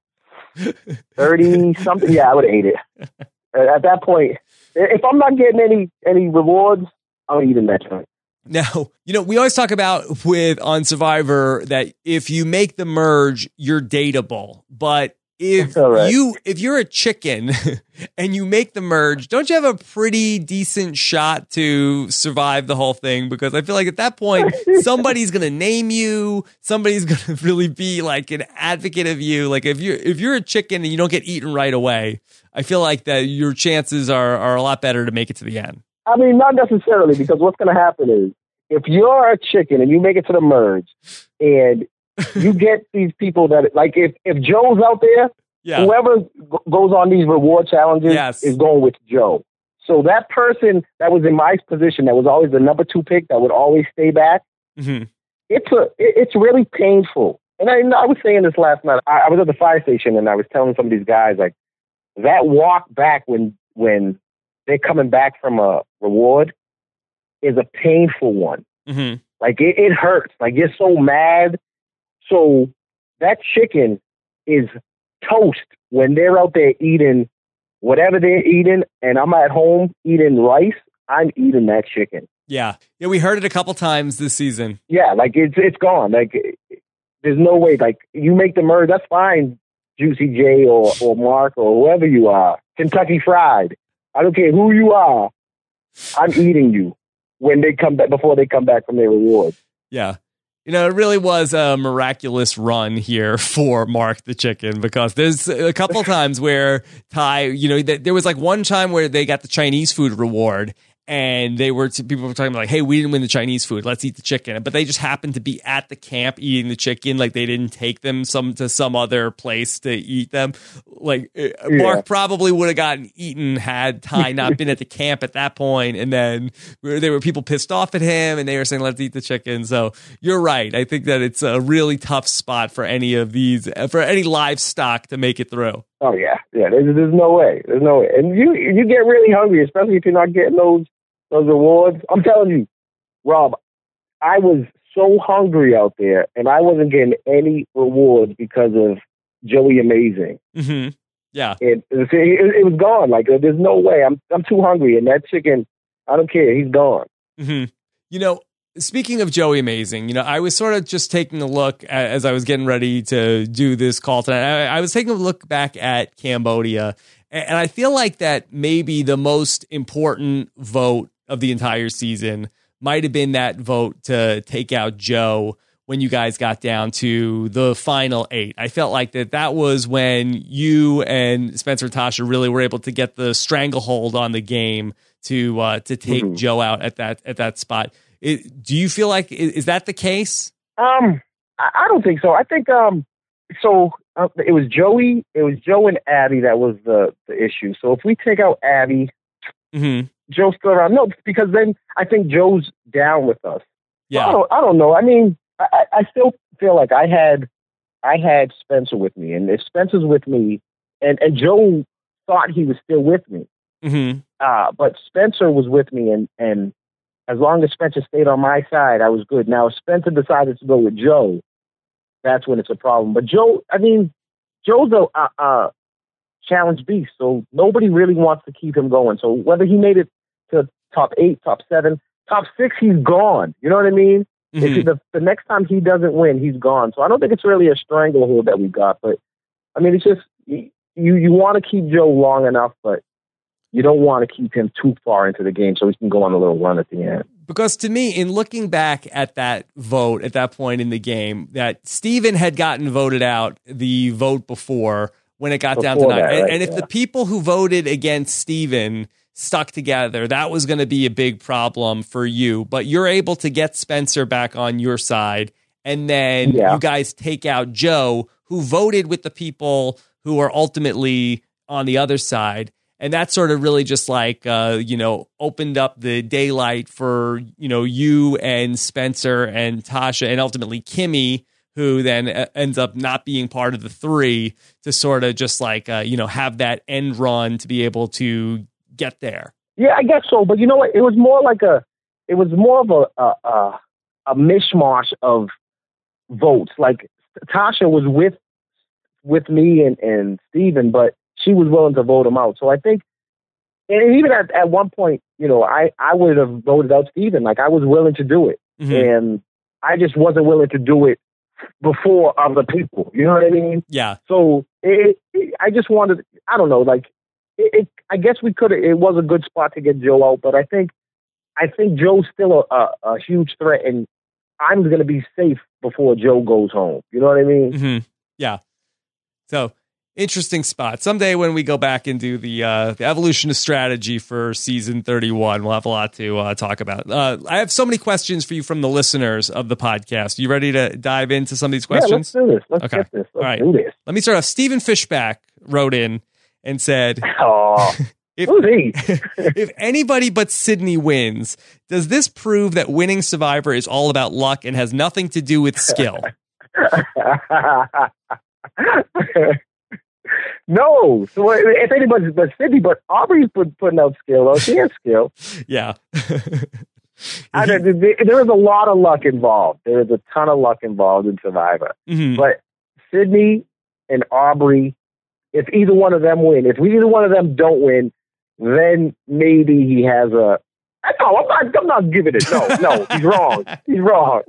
something? Yeah, I would have ate it. At that point, if I'm not getting any rewards, I'm eating that joint. Now, we always talk about on Survivor that if you make the merge, you're dateable. But if you're a chicken and you make the merge, don't you have a pretty decent shot to survive the whole thing? Because I feel like at that point, somebody's going to name you. Somebody's going to really be like an advocate of you. Like if you're a chicken and you don't get eaten right away, I feel like that your chances are a lot better to make it to the end. I mean, not necessarily, because what's going to happen is if you're a chicken and you make it to the merge and you get these people that, like, if Joe's out there, whoever goes on these reward challenges is going with Joe. So that person that was in my position, that was always the number 2 pick, that would always stay back, it's really painful. And I was saying this last night. I was at the fire station and I was telling some of these guys, like, that walk back when they're coming back from a reward is a painful one. Mm-hmm. Like, it hurts. Like, you're so mad. So that chicken is toast when they're out there eating whatever they're eating, and I'm at home eating rice. I'm eating that chicken. Yeah, we heard it a couple times this season. Yeah, like it's gone. Like, there's no way. Like, you make the merge, that's fine, Juicy J or Mark or whoever you are, Kentucky Fried. I don't care who you are. I'm eating you when they come back, before they come back from their reward. Yeah. It really was a miraculous run here for Mark the Chicken, because there's a couple times where Ty, there was like one time where they got the Chinese food reward and people were talking about, like, hey, we didn't win the Chinese food, let's eat the chicken. But they just happened to be at the camp eating the chicken. Like, they didn't take them to some other place to eat them. Like, Mark probably would have gotten eaten had Ty not been at the camp at that point. And then there were people pissed off at him and they were saying, let's eat the chicken. So you're right. I think that it's a really tough spot for any livestock to make it through. Oh yeah. There's no way. And you get really hungry, especially if you're not getting those rewards. I'm telling you, Rob, I was so hungry out there, and I wasn't getting any rewards because of Joey Amazing. Mm-hmm. Yeah, it was gone. Like, there's no way. I'm too hungry, and that chicken, I don't care. He's gone. Mm-hmm. Speaking of Joey Amazing, I was sort of just taking a look as I was getting ready to do this call tonight. I was taking a look back at Cambodia, and I feel like that maybe the most important vote of the entire season might have been that vote to take out Joe when you guys got down to the final 8. I felt like that was when you and Spencer and Tasha really were able to get the stranglehold on the game to take Joe out at that spot. Do you feel like, is that the case? I don't think so. I think it was Joey. It was Joe and Abby that was the issue. So if we take out Abby, Joe's still around. No, because then I think Joe's down with us. Yeah, so I don't know. I mean, I still feel like I had Spencer with me, and if Spencer's with me, and Joe thought he was still with me, but Spencer was with me, and as long as Spencer stayed on my side, I was good. Now, if Spencer decided to go with Joe, that's when it's a problem. But Joe, I mean, Joe's challenge beast. So nobody really wants to keep him going. So whether he made it to top 8, top 7, top 6, he's gone. You know what I mean? Mhm. If the next time he doesn't win, he's gone. So I don't think it's really a stranglehold that we got. But, I mean, it's just you want to keep Joe long enough, but you don't want to keep him too far into the game so he can go on a little run at the end. Because to me, in looking back at that vote at that point in the game, that Steven had gotten voted out the vote before when it got down to 9. And if the people who voted against Steven stuck together, that was going to be a big problem for you. But you're able to get Spencer back on your side. And then you guys take out Joe, who voted with the people who are ultimately on the other side. And that sort of really just like, opened up the daylight for, you and Spencer and Tasha and ultimately Kimmy, who then ends up not being part of the 3 to sort of just like, have that end run to be able to get there. Yeah, I guess so. But you know what? It was more of a mishmash of votes. Like Tasha was with me and Steven, but she was willing to vote him out. So I think, and even at one point, I would have voted out Steven. Like I was willing to do it. Mm-hmm. And I just wasn't willing to do it before other people. You know what I mean? Yeah. So I just wanted, I don't know, like, I guess we could have, it was a good spot to get Joe out, but I think Joe's still a huge threat, and I'm going to be safe before Joe goes home. You know what I mean? Mm-hmm. Yeah. So interesting spot. Someday when we go back and do the evolution of strategy for season 31, we'll have a lot to talk about. I have so many questions for you from the listeners of the podcast. You ready to dive into some of these questions? Yeah, let's do this. Let's get this. Let's do this. Let me start off. Stephen Fishback wrote in and said, if anybody but Sydney wins, does this prove that winning Survivor is all about luck and has nothing to do with skill? No. So if anybody but Sydney, but Aubrey's putting out skill. Oh, she has skill. Yeah. There is a lot of luck involved. There is a ton of luck involved in Survivor. Mm-hmm. But Sydney and Aubrey, if either one of them win, if either one of them don't win, then maybe he has a... No, I'm not giving it. No, he's wrong. He's wrong.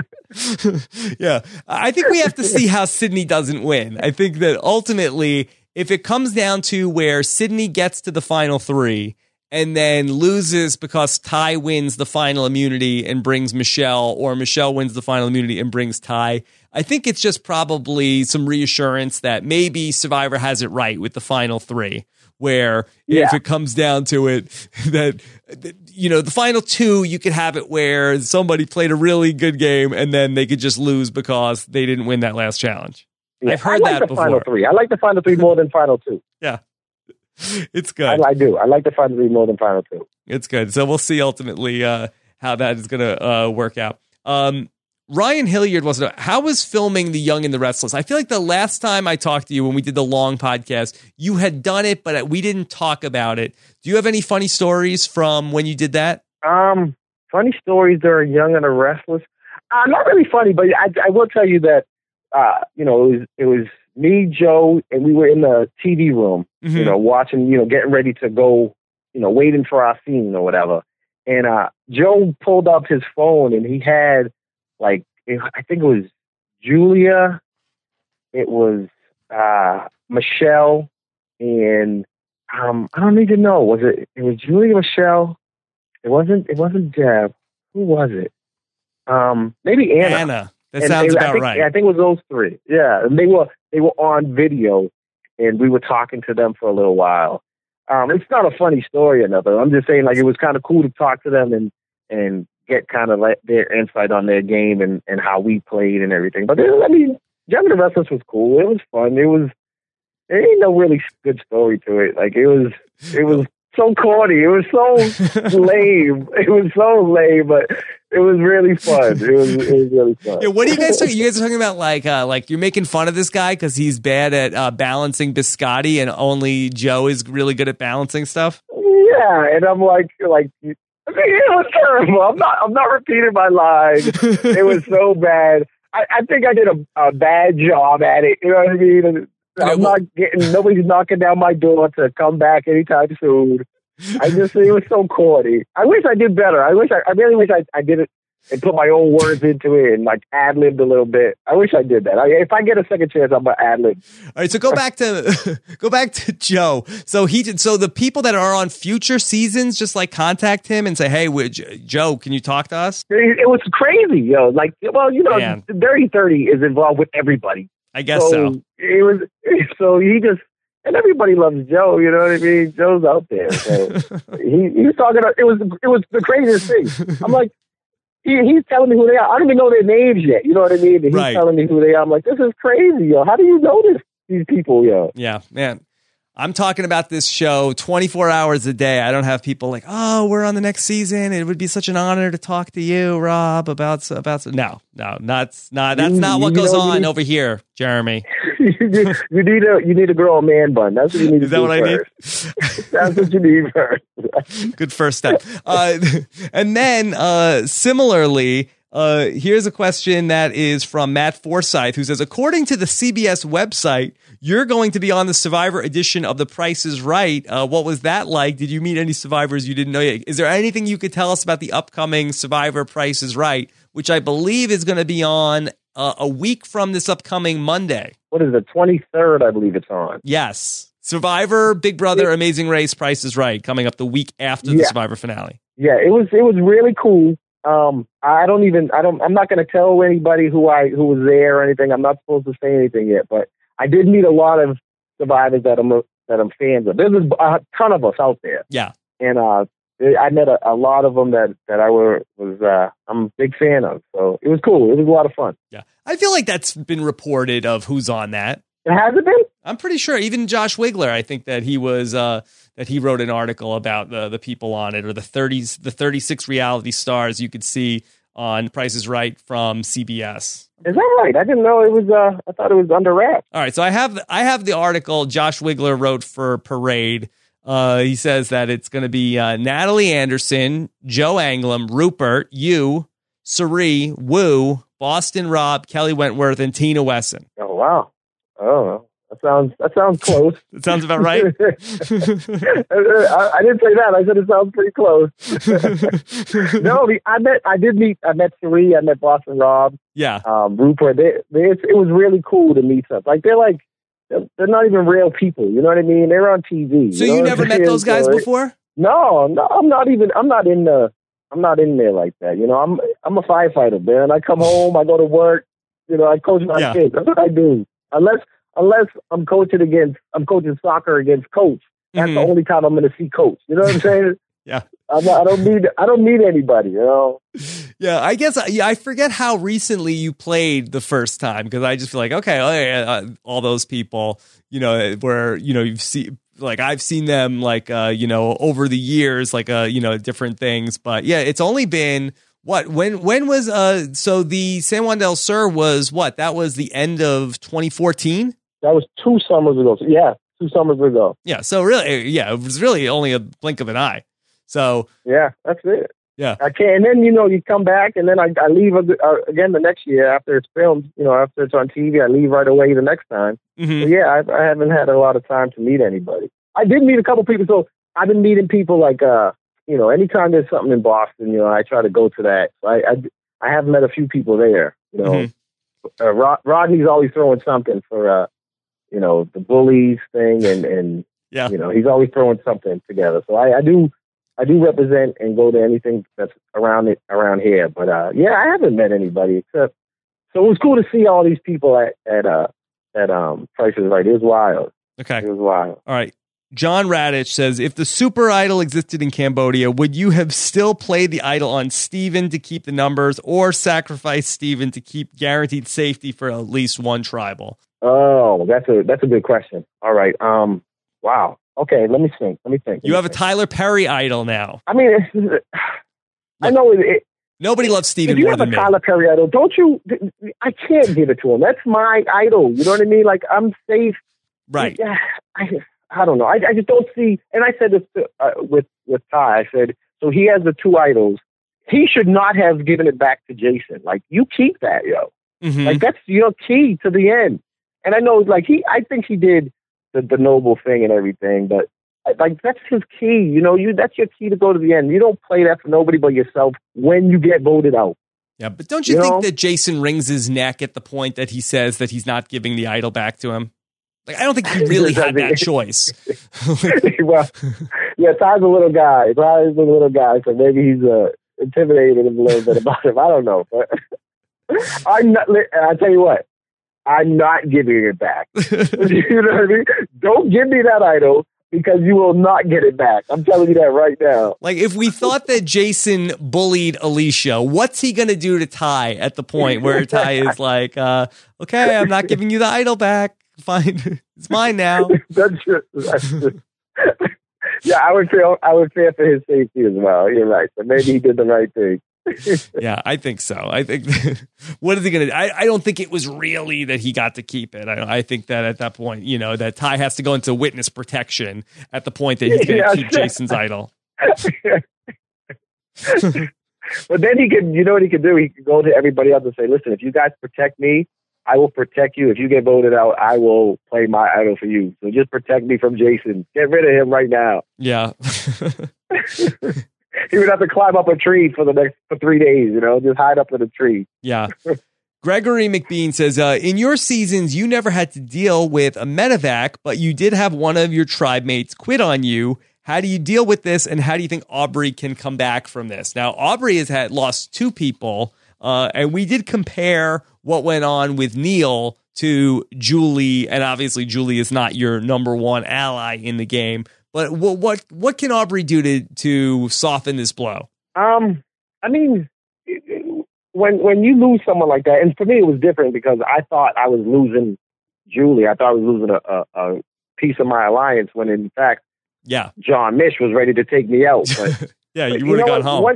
Yeah. I think we have to see how Sydney doesn't win. I think that ultimately, if it comes down to where Sydney gets to the final 3 and then loses because Ty wins the final immunity and brings Michelle, or Michelle wins the final immunity and brings Ty, I think it's just probably some reassurance that maybe Survivor has it right with the final 3, where if it comes down to it, that, the final 2, you could have it where somebody played a really good game and then they could just lose because they didn't win that last challenge. Yeah, I've heard that before. Final 3. I like the final 3 more than final 2. Yeah. It's good. I do. I like the final 3 more than final 2. It's good. So we'll see ultimately how that is going to work out. Ryan Hilliard how was filming The Young and the Restless? I feel like the last time I talked to you when we did the long podcast, you had done it, but we didn't talk about it. Do you have any funny stories from when you did that? Funny stories during Young and the Restless? Not really funny, but I will tell you that, it was me, Joe, and we were in the TV room, mm-hmm. Watching, getting ready to go, waiting for our scene or whatever. And Joe pulled up his phone and he had, I think it was Julia, it was Michelle, and I don't even know. It was Julia, Michelle? It wasn't Deb. Who was it? Maybe Anna. Anna. That sounds about right. I think it was those 3. Yeah, and they were on video, and we were talking to them for a little while. It's not a funny story or nothing. I'm just saying, it was kind of cool to talk to them and get kind of their insight on their game and how we played and everything. But Young and the Restless was cool. It was fun. There ain't no really good story to it. It was so corny. It was so lame. It was so lame, but it was really fun. It was really fun. Yeah, what are you guys talking? You guys are talking about like you're making fun of this guy because he's bad at balancing biscotti, and only Joe is really good at balancing stuff. Yeah, and I'm like. It was terrible. I'm not repeating my line. It was so bad. I think I did a bad job at it. You know what I mean? Nobody's knocking down my door to come back anytime soon. It was so corny. I wish I did better. I really wish I did it and put my own words into it and like ad-libbed a little bit. I wish I did that. If I get a second chance, I'm gonna ad-lib. All right, so go back to Joe. So the people that are on future seasons just like contact him and say, "Hey, Joe, can you talk to us?" It was crazy, yo. Like, well, Dirty 30 is involved with everybody. I guess so. It was so he just. And everybody loves Joe, you know what I mean? Joe's out there. So he was talking. It was the craziest thing. I'm like, he's telling me who they are. I don't even know their names yet. You know what I mean? And he's telling me who they are. I'm like, this is crazy, yo. How do you know these people, yo? Yeah, man. I'm talking about this show 24 hours a day. I don't have people like, oh, we're on the next season. It would be such an honor to talk to you, Rob, about no, that's not what goes on over here, Jeremy. you need to grow a man bun. That's what you need to do. Is that what first. I need? That's what you need first. Good first step. And then similarly, here's a question that is from Matt Forsyth, who says, according to the CBS website, you're going to be on the Survivor edition of The Price is Right. What was that like? Did you meet any survivors you didn't know yet? Is there anything you could tell us about the upcoming Survivor Price is Right, which I believe is going to be on a week from this upcoming Monday? What is it, 23rd, I believe it's on. Yes. Survivor, Big Brother, Amazing Race, Price is Right, coming up the week after the Survivor finale. Yeah, it was really cool. I'm not going to tell anybody who was there or anything. I'm not supposed to say anything yet, but I did meet a lot of survivors that I'm fans of. There's a ton of us out there. Yeah. And I met a lot of them that I'm a big fan of. So it was cool. It was a lot of fun. Yeah. I feel like that's been reported of who's on that. Has it been? I'm pretty sure. Even Josh Wigler, I think that he was that he wrote an article about the people on it, or the 36 reality stars you could see on Price is Right from CBS. Is that right? I didn't know it was. I thought it was under wraps. All right, so I have the article Josh Wigler wrote for Parade. He says that it's going to be Natalie Anderson, Joe Anglim, Rupert, you, Sari, Wu, Boston Rob, Kelly Wentworth, and Tina Wesson. Oh wow! Oh, that sounds close. It sounds about right. I didn't say that. I said it sounds pretty close. No, I met Sari. I met Boston Rob. Yeah. Rupert. It was really cool to meet them. Like they're not even real people. You know what I mean? They're on TV. So you never met those guys before? No, I'm not in there like that. You know, I'm a firefighter, man. I come home, I go to work, you know, I coach my kids. That's what I do. Unless I'm coaching soccer against coach. That's the only time I'm going to see coach. You know what I'm saying? Yeah. I don't need anybody, you know? Yeah, I guess I forget how recently you played the first time, because I just feel like, okay, all those people, you know, where, you know, I've seen them like, you know, over the years, like, you know, different things. But yeah, it's only been when was so the San Juan del Sur was what? That was the end of 2014? That was 2 summers ago. Yeah, 2 summers ago. Yeah, so really, yeah, it was really only a blink of an eye. So yeah, that's it. Yeah. And then, you know, you come back and then I leave again the next year after it's filmed, you know, after it's on TV, I leave right away the next time. Mm-hmm. So yeah, I haven't had a lot of time to meet anybody. I did meet a couple people. So I've been meeting people like, you know, anytime there's something in Boston, you know, I try to go to that. So I have met a few people there, you know. Mm-hmm. Rodney's always throwing something for, you know, the bullies thing and yeah, you know, he's always throwing something together. So I do represent and go to anything that's around here. But yeah, I haven't met anybody except. So it was cool to see all these people at Price is Right. It was wild. Okay, it was wild. All right. John Radich says, if the Super Idol existed in Cambodia, would you have still played the idol on Steven to keep the numbers, or sacrifice Steven to keep guaranteed safety for at least one tribal? Oh, that's a good question. All right. Wow. Okay, let me think. You have a Tyler Perry idol now. I mean, I know nobody loves Steven more than me. If you have a Tyler Perry idol, don't you? I can't give it to him. That's my idol. You know what I mean? Like, I'm safe. Right. I don't know. I just don't see. And I said this with Ty. I said, so he has the 2 idols. He should not have given it back to Jason. Like, you keep that, yo. Mm-hmm. Like, that's your key to the end. And I know, like, I think he did the noble thing and everything, but like, that's his key. You know, that's your key to go to the end. You don't play that for nobody but yourself when you get voted out. Yeah, but don't you think that Jason wrings his neck at the point that he says that he's not giving the idol back to him? Like, I don't think he really had that choice. Well, yeah, Ty's a little guy. So maybe he's intimidated a little bit about him. I don't know. But I tell you what, I'm not giving it back. You know what I mean? Don't give me that idol, because you will not get it back. I'm telling you that right now. Like, if we thought that Jason bullied Alicia, what's he going to do to Ty at the point where Ty is like, okay, I'm not giving you the idol back. Fine. It's mine now. That's true. Yeah, I would fear for his safety as well. You're right. So maybe he did the right thing. Yeah, I think so. I think, what is he going to do? I don't think it was really that he got to keep it. I think that at that point, you know, that Ty has to go into witness protection at the point that he's going to keep Jason's idol. But then he could, you know what he could do? He could go to everybody else and say, listen, if you guys protect me, I will protect you. If you get voted out, I will play my idol for you. So just protect me from Jason. Get rid of him right now. Yeah. He would have to climb up a tree for 3 days, you know, just hide up in a tree. Yeah. Gregory McBean says, in your seasons, you never had to deal with a medevac, but you did have one of your tribe mates quit on you. How do you deal with this? And how do you think Aubrey can come back from this? Now, Aubrey has lost 2 people, and we did compare what went on with Neil to Julie. And obviously, Julie is not your number one ally in the game. But what can Aubrey do to soften this blow? I mean, when you lose someone like that, and for me it was different because I thought I was losing Julie. I thought I was losing a piece of my alliance when in fact, yeah, John Mish was ready to take me out. But yeah, you would have gone home.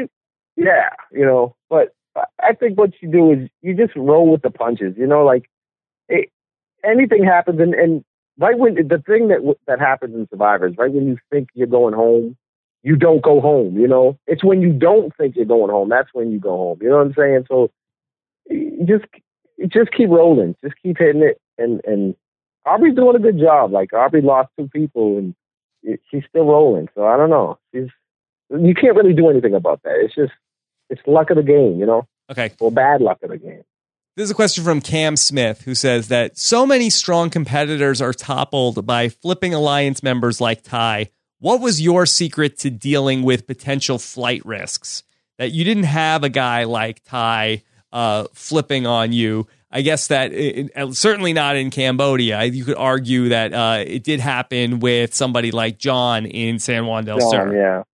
But I think what you do is you just roll with the punches. You know, like anything happens, and right when the thing that happens in Survivors, right when you think you're going home, you don't go home. You know, it's when you don't think you're going home, that's when you go home. You know what I'm saying? So you just keep rolling, just keep hitting it, and Aubrey's doing a good job. Like Aubrey lost 2 people, and she's still rolling. So I don't know. You can't really do anything about that. It's luck of the game, you know. Okay. Or bad luck of the game. This is a question from Cam Smith, who says that so many strong competitors are toppled by flipping alliance members like Ty. What was your secret to dealing with potential flight risks? That you didn't have a guy like Ty flipping on you. I guess that certainly not in Cambodia. You could argue that it did happen with somebody like John in San Juan del Sur. Yeah.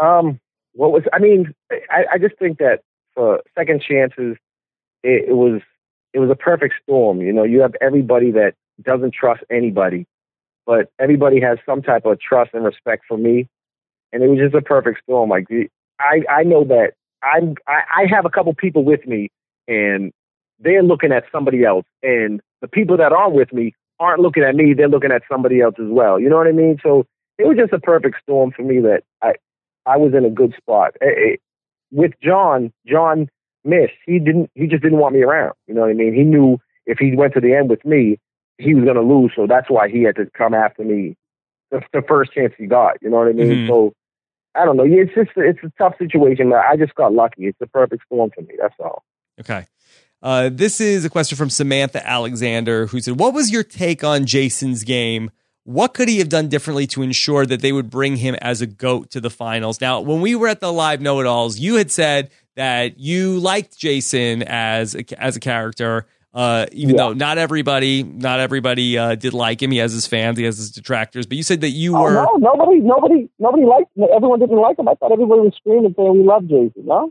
I just think that for second chances, it was a perfect storm. You know, you have everybody that doesn't trust anybody, but everybody has some type of trust and respect for me. And it was just a perfect storm. Like I know that I have a couple people with me and they're looking at somebody else, and the people that are with me aren't looking at me. They're looking at somebody else as well. You know what I mean? So it was just a perfect storm for me that I was in a good spot. With John Mish, he just didn't want me around. You know what I mean? He knew if he went to the end with me, he was going to lose. So that's why he had to come after me the first chance he got. You know what I mean? Mm-hmm. So I don't know. It's a tough situation. I just got lucky. It's the perfect storm for me. That's all. Okay. This is a question from Samantha Alexander, who said, what was your take on Jason's game? What could he have done differently to ensure that they would bring him as a GOAT to the finals? Now, when we were at the Live Know-It-Alls, you had said that you liked Jason as a character, even though not everybody did like him. He has his fans, he has his detractors. But you said that you were... No, nobody liked him. Everyone didn't like him. I thought everybody was screaming saying we love Jason, no?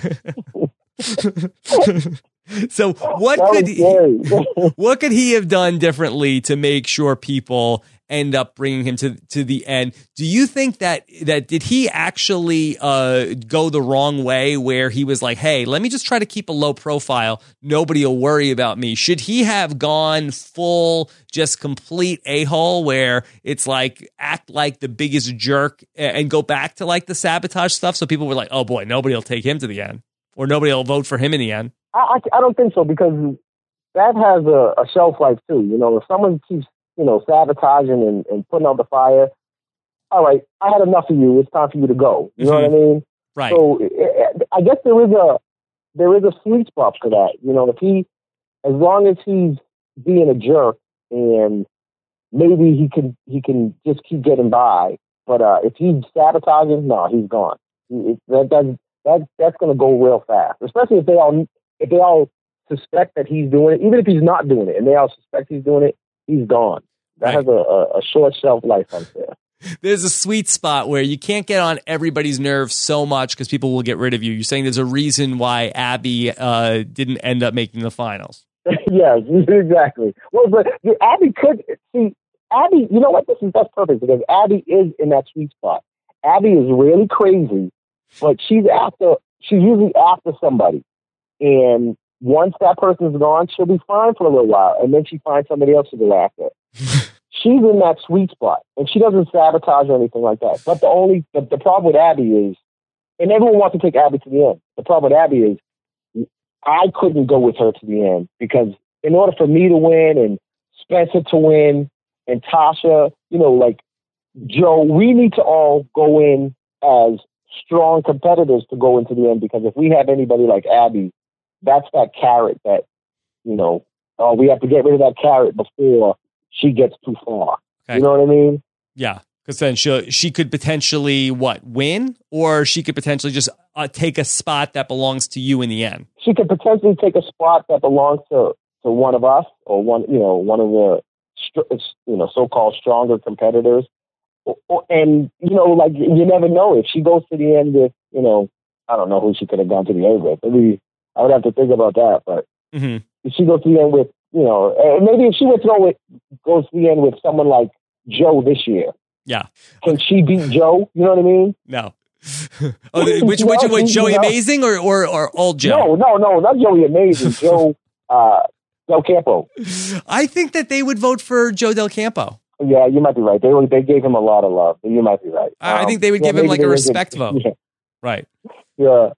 So what could he have done differently to make sure people end up bringing him to the end? Do you think that did he actually go the wrong way where he was like, hey, let me just try to keep a low profile, nobody will worry about me? Should he have gone full just complete a-hole where it's like act like the biggest jerk and go back to like the sabotage stuff so people were like, oh boy, nobody will take him to the end, or nobody will vote for him in the end? I don't think so, because that has a shelf life too. You know, if someone keeps, you know, sabotaging and putting out the fire, all right, I had enough of you. It's time for you to go. You know what I mean? Right. So I guess there is a sweet spot for that. You know, as long as he's being a jerk and maybe he can just keep getting by. But if he's sabotaging, no, he's gone. That's going to go real fast, especially if they all suspect that he's doing it. Even if he's not doing it and they all suspect he's doing it, he's gone. That has a short shelf life out there. There's a sweet spot where you can't get on everybody's nerves so much because people will get rid of you. You're saying there's a reason why Abby didn't end up making the finals. Yes, exactly. Well, but Abby could see. Abby, you know what? That's perfect because Abby is in that sweet spot. Abby is really crazy, but she's usually after somebody. And once that person's gone, she'll be fine for a little while. And then she finds somebody else to go after. She's in that sweet spot and she doesn't sabotage or anything like that. But the problem with Abby is, and everyone wants to take Abby to the end. The problem with Abby is I couldn't go with her to the end because in order for me to win and Spencer to win, and Tasha, you know, like Joe, we need to all go in as strong competitors to go into the end because if we have anybody like Abby, that's that carrot that, you know, we have to get rid of that carrot before she gets too far. Okay. You know what I mean? Yeah, because then she could potentially, win? Or she could potentially just take a spot that belongs to you in the end? She could potentially take a spot that belongs to one of us or one of the so-called stronger competitors. And, you know, like, you never know if she goes to the end with, you know, I don't know who she could have gone to the end with. Maybe I would have to think about that. But if she goes to the end with, you know, maybe if she goes to the end with someone like Joe this year. Yeah. Can she beat Joe? You know what I mean? No. Which Joey Amazing or old Joe? No, not Joey Amazing. Joe Del Campo. I think that they would vote for Joe Del Campo. Yeah, you might be right. They gave him a lot of love. You might be right. I think they would give him like a respect vote. Yeah. Right. Yeah.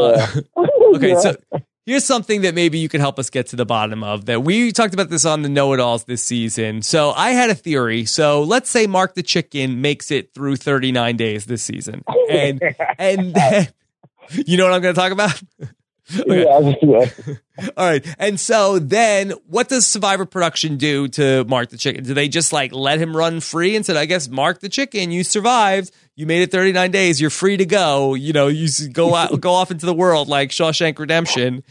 Okay, so here's something that maybe you could help us get to the bottom of. That we talked about this on the Know-It-Alls this season. So I had a theory. So let's say Mark the Chicken makes it through 39 days this season. And then, you know what I'm going to talk about? Okay. Yeah. All right. And so then what does Survivor Production do to Mark the Chicken? Do they just like let him run free and said, I guess, Mark the Chicken, you survived. You made it 39 days. You're free to go. You know, you go off into the world like Shawshank Redemption.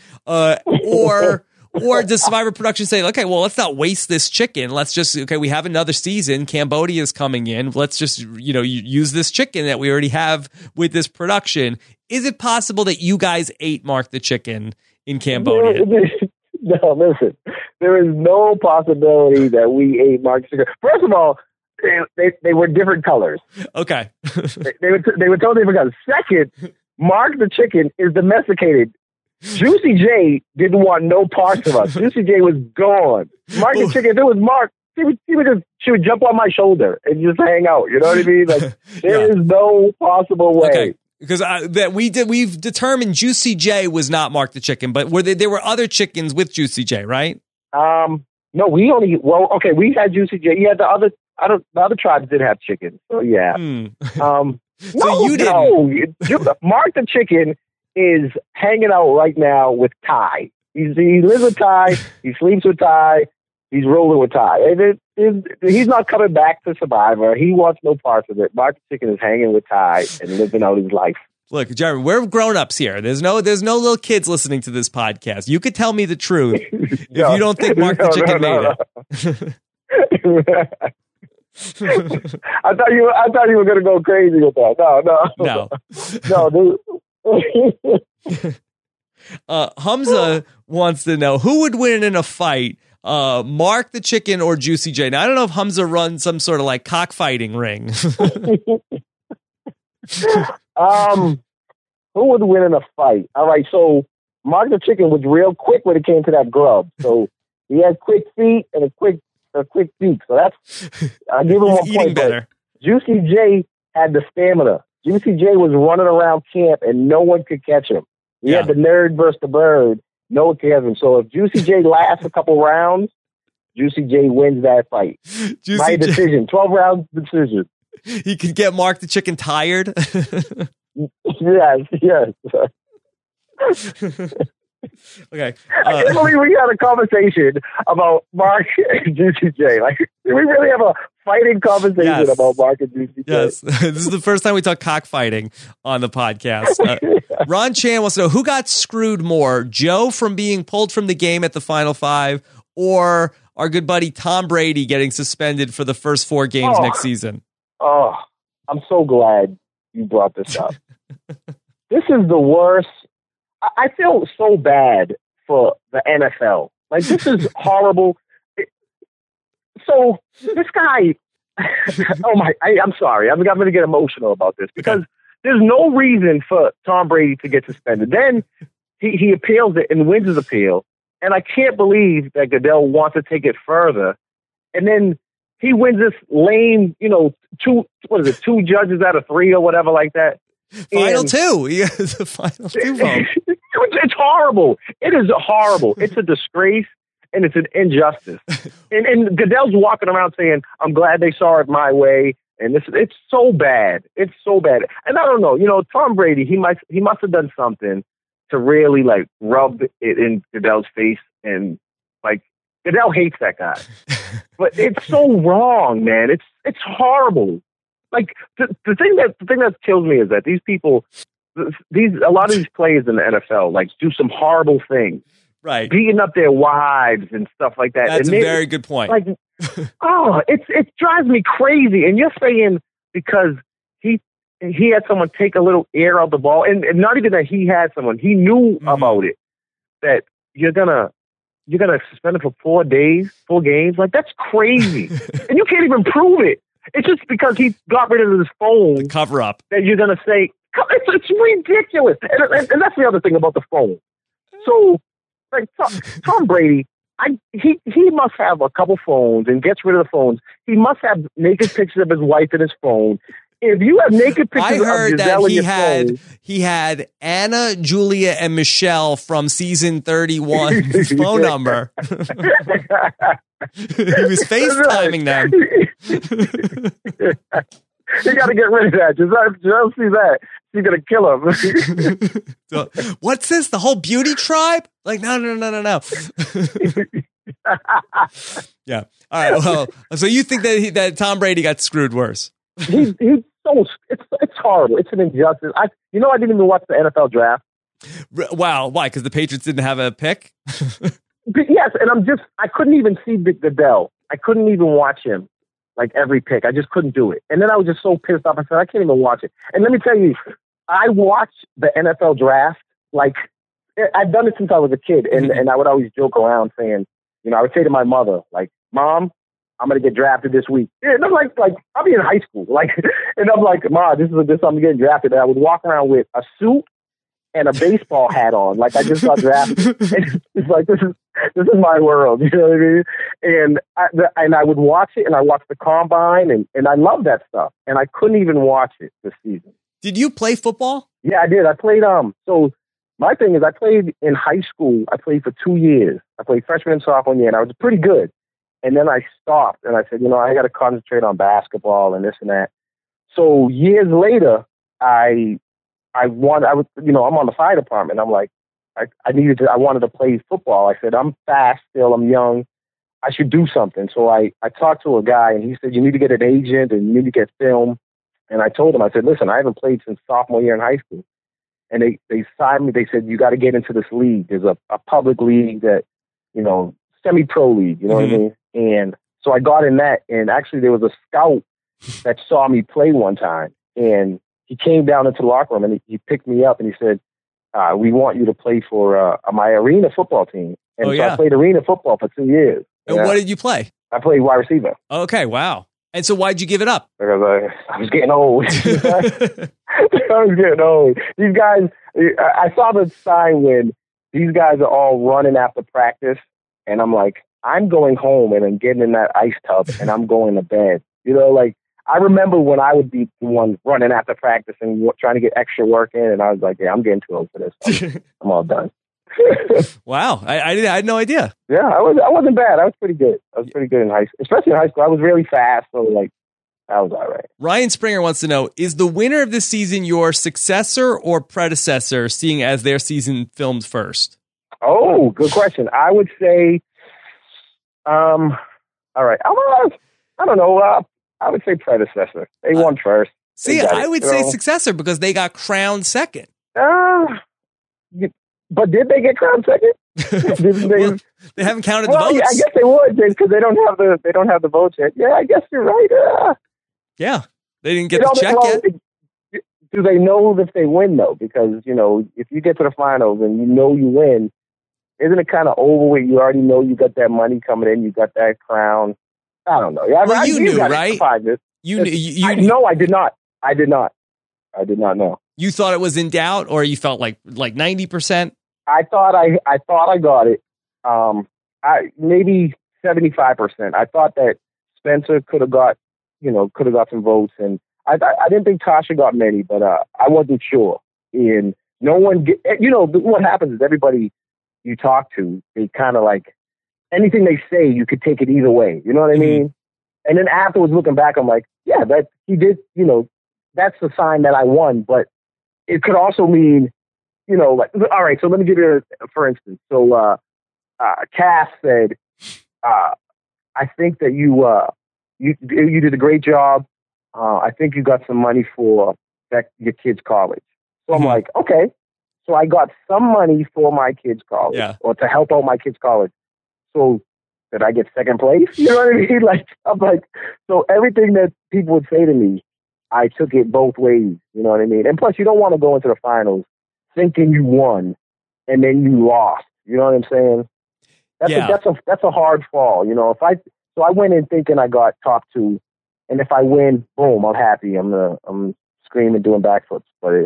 Or does Survivor Production say, okay, well, let's not waste this chicken. Let's just, we have another season. Cambodia's coming in. Let's just, use this chicken that we already have with this production. Is it possible that you guys ate Mark the Chicken in Cambodia? No, listen. There is no possibility that we ate Mark the Chicken. First of all, they were different colors. Okay. they were totally different colors. Second, Mark the Chicken is domesticated. Juicy J didn't want no parts of us. Juicy J was gone. Mark the Chicken, if it was Mark, she would jump on my shoulder and just hang out. You know what I mean? Like there is no possible way. Okay. Because we've determined Juicy J was not Mark the Chicken, but there were other chickens with Juicy J, right? No, we had Juicy J. Yeah, the other tribes did have chickens. So yeah. So you didn't. No, Mark the Chicken is hanging out right now with Ty. He lives with Ty. He sleeps with Ty. He's rolling with Ty. He's not coming back to Survivor. He wants no parts of it. Mark the Chicken is hanging with Ty and living out his life. Look, Jeremy, we're grown-ups here. There's no little kids listening to this podcast. You could tell me the truth if you don't think Mark the Chicken made it. I thought you were going to go crazy with that. No, dude. Hamza wants to know who would win in a fight, Mark the Chicken or Juicy J. Now I don't know if Hamza runs some sort of like cockfighting ring. Who would win in a fight? All right, so Mark the Chicken was real quick when it came to that grub. So he had quick feet and a quick beak. So that's I give him 1 point. Better. Juicy J had the stamina. Juicy J was running around camp and no one could catch him. He had the nerd versus the bird, Noah cares him. So if Juicy J lasts a couple rounds, Juicy J wins that fight. My decision, 12-round decision. He could get Mark the Chicken tired. Yes. Okay. I can't believe we had a conversation about Mark and Juicy J. Like, did we really have a fighting conversation about Mark and Juicy J? Yes. This is the first time we talk cockfighting on the podcast. Ron Chan wants to know, who got screwed more, Joe from being pulled from the game at the Final Five, or our good buddy Tom Brady getting suspended for the first 4 games next season? Oh, I'm so glad you brought this up. This is the worst. I feel so bad for the NFL. Like, this is horrible. So this guy, I'm sorry. I'm going to get emotional about this because there's no reason for Tom Brady to get suspended. Then he appeals it and wins his appeal. And I can't believe that Goodell wants to take it further. And then he wins this lame, 2 judges out of 3 or whatever like that. Final 2. He has a final 2 vote. It's horrible. It is horrible. It's a disgrace and it's an injustice. And Goodell's walking around saying, I'm glad they saw it my way. And it's so bad. It's so bad. And I don't know, Tom Brady, he must have done something to really like rub it in Goodell's face. And like, Goodell hates that guy. But it's so wrong, man. It's horrible. Like the thing that kills me is that these people, a lot of these players in the NFL, like do some horrible things, right? Beating up their wives and stuff like that. That's a very good point. Like, it drives me crazy. And you're saying because he had someone take a little air out the ball, and not even that he had someone, he knew about it, that you're gonna suspend it for 4 days, 4 games. Like, that's crazy, and you can't even prove it. It's just because he got rid of his phone. The cover up. That you're going to say, it's ridiculous. And that's the other thing about the phone. So, like, Tom Brady, he must have a couple phones and gets rid of the phones. He must have naked pictures of his wife in his phone. If you have naked pictures of Giselle in your phone. He had Anna, Julia, and Michelle from season 31's phone number. He was FaceTiming them. You got to get rid of that. Giselle see that. She's going to kill him. So, what's this? The whole beauty tribe? Like, no. Yeah. All right. Well, so you think that Tom Brady got screwed worse? He's so it's horrible. It's an injustice. I didn't even watch the NFL draft. Wow. Why? Because the Patriots didn't have a pick? Yes, and I couldn't even see Goodell. I couldn't even watch him, like, every pick. I just couldn't do it. And then I was just so pissed off. I said, I can't even watch it. And let me tell you, I watched the NFL draft. Like, I've done it since I was a kid. And I would always joke around saying, I would say to my mother, like, Mom, I'm going to get drafted this week. And I'm like, I'll be in high school. Like, and I'm like, Ma, this is I'm getting drafted. And I would walk around with a suit and a baseball hat on, like I just got drafted. And it's like, this is my world, you know what I mean? And I would watch it, and I watched the combine, and I love that stuff. And I couldn't even watch it this season. Did you play football? Yeah, I did. I played. So my thing is, I played in high school. I played for 2 years. I played freshman and sophomore year, and I was pretty good. And then I stopped, and I said, I got to concentrate on basketball and this and that. So years later, I'm on the fire department. I'm like, I wanted to play football. I said, I'm fast still, I'm young. I should do something. So I talked to a guy, and he said, you need to get an agent and you need to get film. And I told him, I said, listen, I haven't played since sophomore year in high school. And they signed me. They said, you got to get into this league. There's a public league that, semi-pro league, you know what I mean? And so I got in that, and actually there was a scout that saw me play one time, and he came down into the locker room, and he picked me up, and he said, we want you to play for my arena football team. And so I played arena football for 2 years. And what did you play? I played wide receiver. Okay, wow. And so why'd you give it up? Because I was getting old. I was getting old. These guys, I saw the sign when these guys are all running after practice, and I'm like, I'm going home and I'm getting in that ice tub and I'm going to bed. I remember when I would be the one running after practice and trying to get extra work in, and I was like, yeah, I'm getting too old for this. I'm all done. Wow, I had no idea. Yeah, I wasn't bad. I was pretty good. I was pretty good in high school, especially in high school. I was really fast, so like I was all right. Ryan Springer wants to know: is the winner of this season your successor or predecessor, seeing as their season filmed first? Oh, good question. I would say, all right. I don't know. I would say predecessor. They won first. See, I would say successor because they got crowned second. But did they get crowned second? Well, they haven't counted the votes. Yeah, I guess they would because they don't have the votes yet. Yeah, I guess you're right. Yeah, they didn't get the check yet. Do they know if they win though? Because if you get to the finals and you win, isn't it kind of over with? You already know you got that money coming in. You got that crown. I don't know. Well, you knew, right? You knew. No, I did not. I did not know. You thought it was in doubt, or you felt like 90%? I thought I got it. Maybe 75%. I thought that Spencer could have got some votes, and I didn't think Tasha got many, but I wasn't sure. And no one, what happens is everybody you talk to, they kind of like anything they say, you could take it either way. You know what I mean? And then afterwards, looking back, I'm like, yeah, that he did. That's the sign that I won, but it could also mean, like, all right, so let me give you for instance. So, Cass said, I think that you did a great job. I think you got some money for your kids' college. So I'm like, okay. So I got some money for my kids' college or to help out my kids' college. So did I get second place? You know what I mean? Like, I'm like, so everything that people would say to me, I took it both ways. You know what I mean? And plus, you don't want to go into the finals thinking you won and then you lost. You know what I'm saying? That's a hard fall. So I went in thinking I got top two, and if I win, boom, I'm happy. I'm screaming, doing backflips.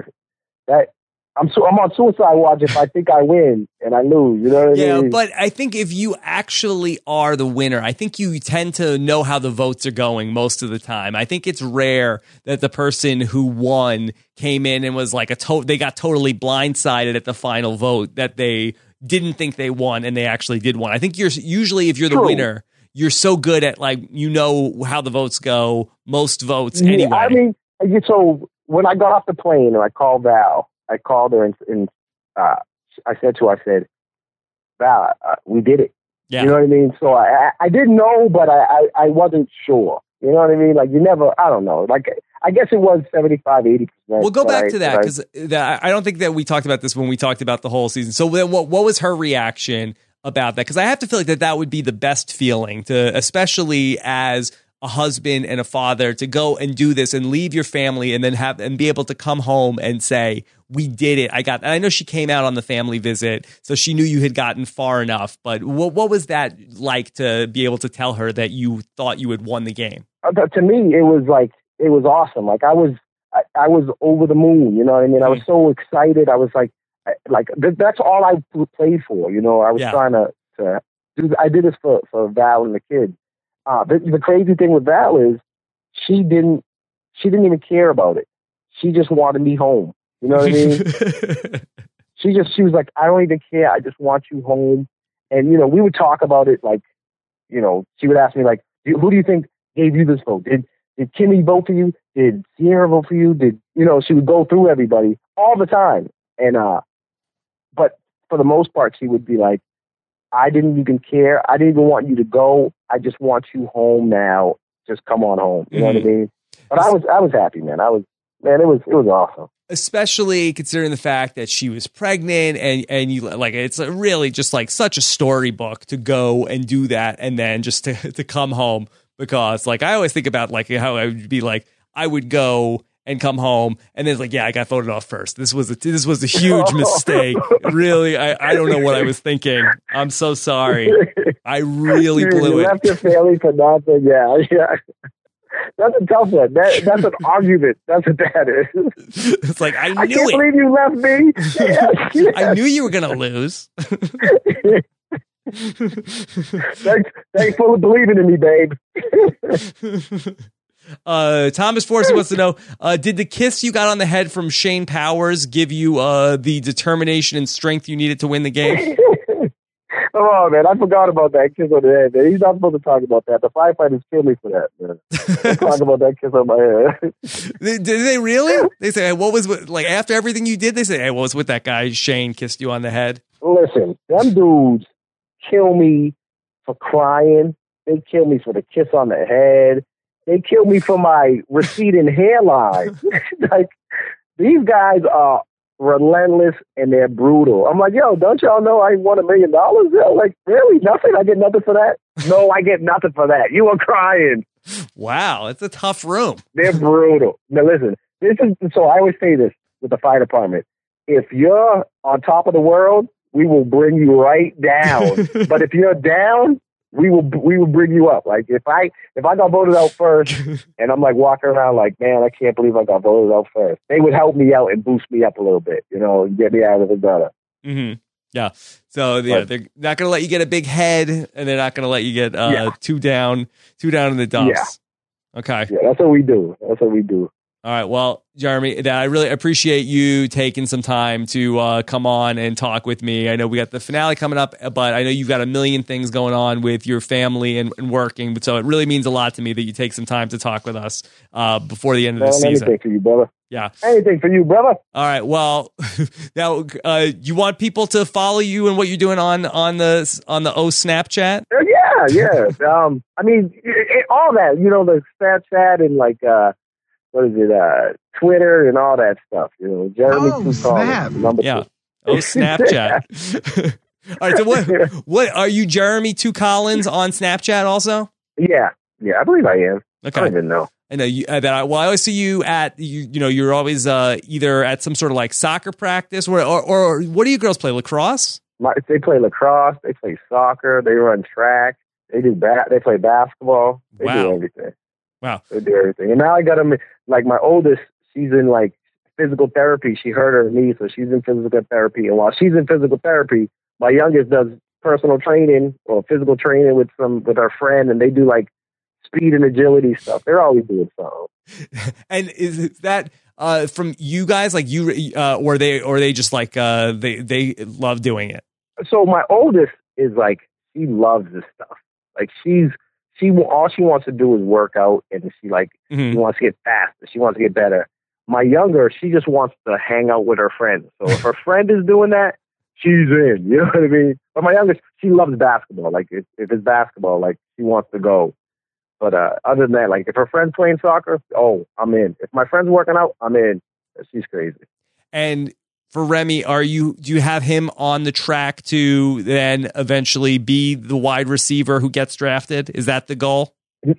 But I'm on suicide watch if I think I win and I lose. You know what I mean? Yeah, but I think if you actually are the winner, I think you tend to know how the votes are going most of the time. I think it's rare that the person who won came in and was like they got totally blindsided at the final vote, that they didn't think they won and they actually did win. I think usually if you're the winner, you're so good at how the votes go, most votes anyway. I mean, so when I got off the plane and I called Val, I called her and I said to her, I said, Val, we did it. Yeah. You know what I mean? So I didn't know, but I wasn't sure. You know what I mean? Like I don't know. Like, I guess it was 75, 80%. We'll go back to that because I don't think that we talked about this when we talked about the whole season. So then what was her reaction about that? Because I have to feel like that would be the best feeling especially as a husband and a father, to go and do this and leave your family and then be able to come home and say, we did it. And I know she came out on the family visit, so she knew you had gotten far enough. But what was that like to be able to tell her that you thought you had won the game? To me, it was awesome. Like I was over the moon. You know what I mean? I was so excited. I was like that's all I played for. I was trying to do. I did this for Val and the kids. The crazy thing with Val is she didn't even care about it. She just wanted me home. You know what I mean? She was like, I don't even care. I just want you home. And, we would talk about it. Like, she would ask me like, who do you think gave you this vote? Did Kimmy vote for you? Did Sierra vote for you? She would go through everybody all the time. And, but for the most part, she would be like, I didn't even care. I didn't even want you to go. I just want you home now. Just come on home. You know what I mean? But I was happy, man. It was awesome. Especially considering the fact that she was pregnant and you like, it's really just like such a storybook to go and do that. And then just to come home, because like, I always think about like how I would be like, I would go and come home, and then it's like, yeah, I got voted off first. This was a huge mistake. Really, I don't know what I was thinking. I'm so sorry. I really blew it. You left your family for nothing. Yeah. That's a tough one. That's an argument. That's what that is. It's like, I can't believe you left me. Yes. I knew you were going to lose. Thanks for believing in me, babe. Thomas Forsey wants to know, did the kiss you got on the head from Shane Powers give you the determination and strength you needed to win the game? Oh, man, I forgot about that kiss on the head, man. He's not supposed to talk about that. The firefighters kill me for that, man. Don't talk about that kiss on my head. Did they really? They say, hey, what was, like, after everything you did, they say, hey, what was with that guy Shane kissed you on the head? Listen, them dudes kill me for crying. They kill me for the kiss on the head. They kill me for my receding hairline. Like, these guys are relentless and they're brutal. I'm like, yo, don't y'all know I won $1 million? Yo, like, really? Nothing? I get nothing for that? No, I get nothing for that. You were crying. Wow, it's a tough room. They're brutal. Now, listen, so I always say this with the fire department. If you're on top of the world, we will bring you right down. But if you're down, we will bring you up. Like if I got voted out first and I'm like walking around like, man, I can't believe I got voted out first. They would help me out and boost me up a little bit, and get me out of the gutter. Mm-hmm. Yeah. So yeah, they're not going to let you get a big head, and they're not going to let you get too down in the dumps. Yeah. Okay. Yeah, that's what we do. All right. Well, Jeremy, I really appreciate you taking some time to come on and talk with me. I know we got the finale coming up, but I know you've got a million things going on with your family and working. So it really means a lot to me that you take some time to talk with us before the end of the season. Anything for you, brother. Yeah. Anything for you, brother. All right. Well, now you want people to follow you and what you're doing on the O Snapchat? Yeah. I mean, all that, the Snapchat and like, what is it? Twitter and all that stuff. Jeremy Two. Yeah. Oh, Snapchat. All right. So what are you, Jeremy Two Collins on Snapchat also? Yeah. I believe I am. Okay. I don't even know. I know you. I always see you at you're always either at some sort of like soccer practice or what do you girls play? Lacrosse? They play lacrosse. They play soccer. They run track. They do They play basketball. They do everything. Wow. They do everything. And now I got them, like my oldest, she's in like physical therapy. She hurt her knee, so she's in physical therapy. And while she's in physical therapy, my youngest does personal training or physical training with her friend, and they do like speed and agility stuff. They're always doing something. And is that from you guys, like you, or they just like they love doing it? So my oldest is like, she loves this stuff. Like all she wants to do is work out, and she wants to get faster. She wants to get better. My younger, she just wants to hang out with her friends. So if her friend is doing that, she's in. You know what I mean? But my youngest, she loves basketball. Like if it's basketball, like she wants to go. But other than that, like if her friend's playing soccer, I'm in. If my friend's working out, I'm in. She's crazy. And for Remy, do you have him on the track to then eventually be the wide receiver who gets drafted? Is that the goal?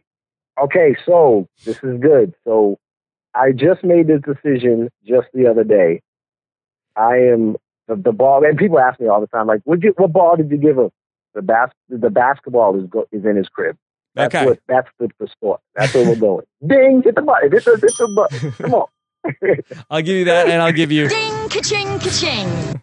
Okay, so this is good. So I just made this decision just the other day. I am the ball, and people ask me all the time, like, what ball did you give him? The basketball is in his crib. That's the sport. That's where we're going. Ding! Hit the button. Hit the button. Come on. I'll give you that, and I'll give you ding, ka-ching, ka-ching.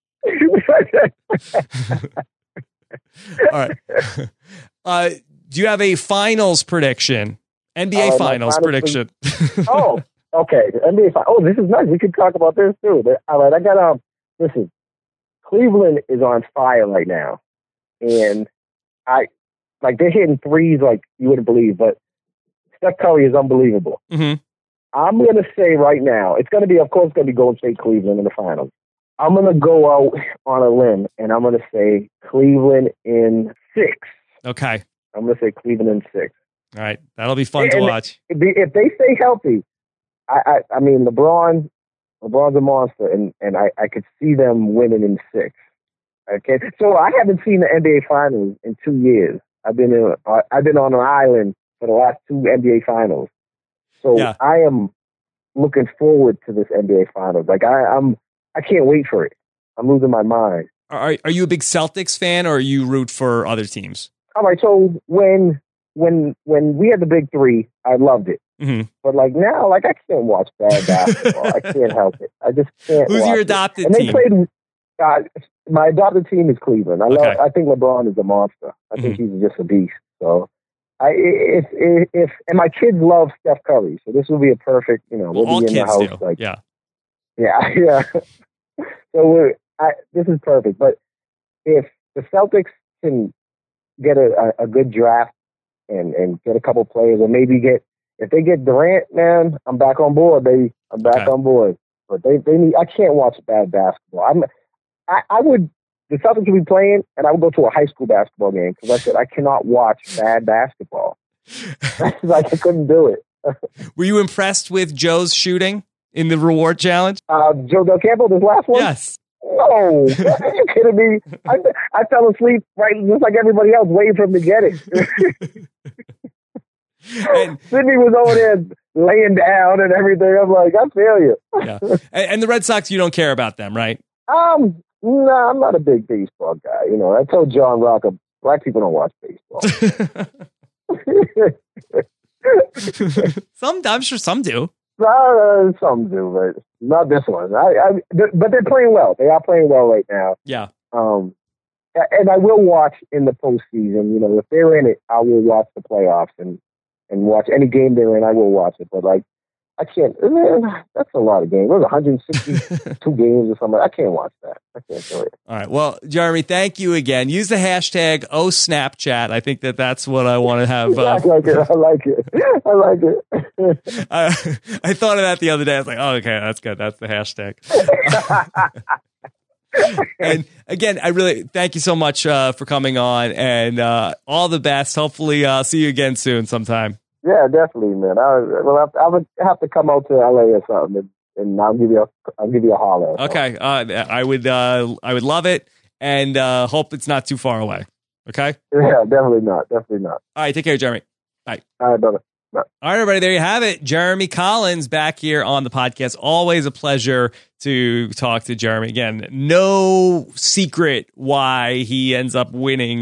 All right. Do you have a finals prediction? NBA finals prediction. Okay. NBA finals. Oh, this is nice. We could talk about this too. All right, I got listen. Cleveland is on fire right now, and they're hitting threes like you wouldn't believe. But Steph Curry is unbelievable. Mm-hmm. I'm going to say right now, it's going to be Golden State Cleveland in the finals. I'm going to go out on a limb, and I'm going to say Cleveland in 6. Okay. I'm going to say Cleveland in 6. All right. That'll be fun to watch. If they stay healthy, I mean, LeBron's a monster, and I could see them winning in 6. Okay. So I haven't seen the NBA finals in 2 years. I've been on an island for the last 2 NBA finals. So yeah. I am looking forward to this NBA finals. Like I can't wait for it. I'm losing my mind. Are you a big Celtics fan, or you root for other teams? All right. So when we had the big 3, I loved it. Mm-hmm. But like now, like I can't watch bad basketball. I can't help it. I just can't. Who's your adopted team? And they played. My adopted team is Cleveland. I think LeBron is a monster. I think he's just a beast. So if and my kids love Steph Curry, so this will be a perfect, we'll all be in the kids house. do. Yeah. So this is perfect. But if the Celtics can get a good draft and get a couple players, or maybe if they get Durant, man, I'm back on board, baby. I'm back on board. But they need. I can't watch bad basketball. I would. The Celtics would be playing, and I would go to a high school basketball game because I said I cannot watch bad basketball. Like I couldn't do it. Were you impressed with Joe's shooting in the reward challenge? Joe Del Campo, this last one? Yes. No, are you kidding me? I fell asleep right just like everybody else, waiting for him to get it. And Sydney was over there laying down and everything. I'm like, I feel you. Yeah. And the Red Sox, you don't care about them, right? No, I'm not a big baseball guy. I told John Rocker, black people don't watch baseball. I'm sure some do. Some do, but not this one. But they're playing well. They are playing well right now. Yeah. And I will watch in the postseason. If they're in it, I will watch the playoffs and watch any game they're in. I will watch it, but I can't. Man, that's a lot of games. It was 162 games or something. I can't watch that. I can't do it. All right. Well, Jeremy, thank you again. Use the hashtag #OSnapchat. I think that's what I want to have. I like it. I thought of that the other day. I was like, oh, okay, that's good. That's the hashtag. And again, I really thank you so much for coming on, and all the best. Hopefully, see you again soon sometime. Yeah, definitely, man. I would have to come out to LA or something, and I'll give you a holler. Okay, I would love it, and hope it's not too far away. Okay. Yeah, definitely not. All right, take care, Jeremy. Bye. All right, brother. Bye. All right, everybody, there you have it. Jeremy Collins back here on the podcast. Always a pleasure to talk to Jeremy. Again, no secret why he ends up winning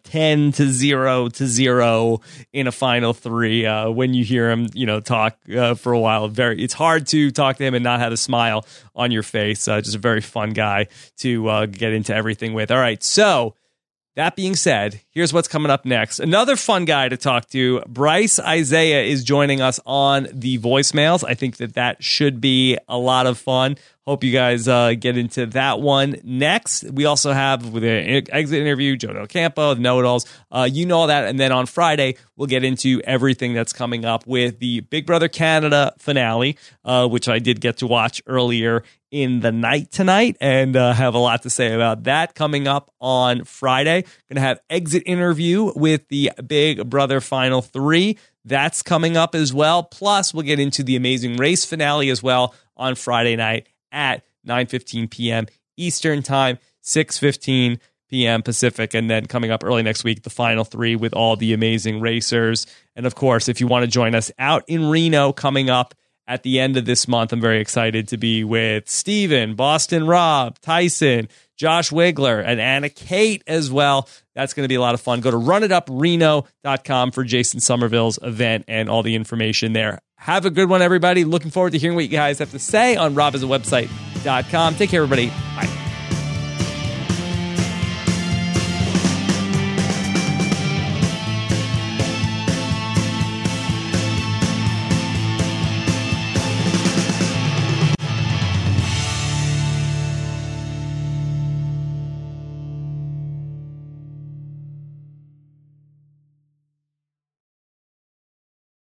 10-0 in a final three. When you hear him, talk for a while, it's hard to talk to him and not have a smile on your face. Just a very fun guy to get into everything with. All right, so that being said, here's what's coming up next. Another fun guy to talk to. Bryce Isaiah is joining us on the voicemails. I think that should be a lot of fun. Hope you guys get into that one next. We also have with the exit interview, Joe Del Campo, the know-it-alls. You know all that. And then on Friday, we'll get into everything that's coming up with the Big Brother Canada finale, which I did get to watch earlier in the night tonight, and have a lot to say about that coming up on Friday. Going to have exit interview with the Big Brother Final 3. That's coming up as well. Plus, we'll get into the Amazing Race finale as well on Friday night at 9:15 p.m. Eastern Time, 6:15 p.m. Pacific, and then coming up early next week, the Final 3 with all the amazing racers. And of course, if you want to join us out in Reno coming up at the end of this month, I'm very excited to be with Steven, Boston Rob, Tyson, Josh Wigler, and Anna Kate as well. That's going to be a lot of fun. Go to runitupreno.com for Jason Somerville's event and all the information there. Have a good one, everybody. Looking forward to hearing what you guys have to say on robisawebsite.com. Take care, everybody. Bye.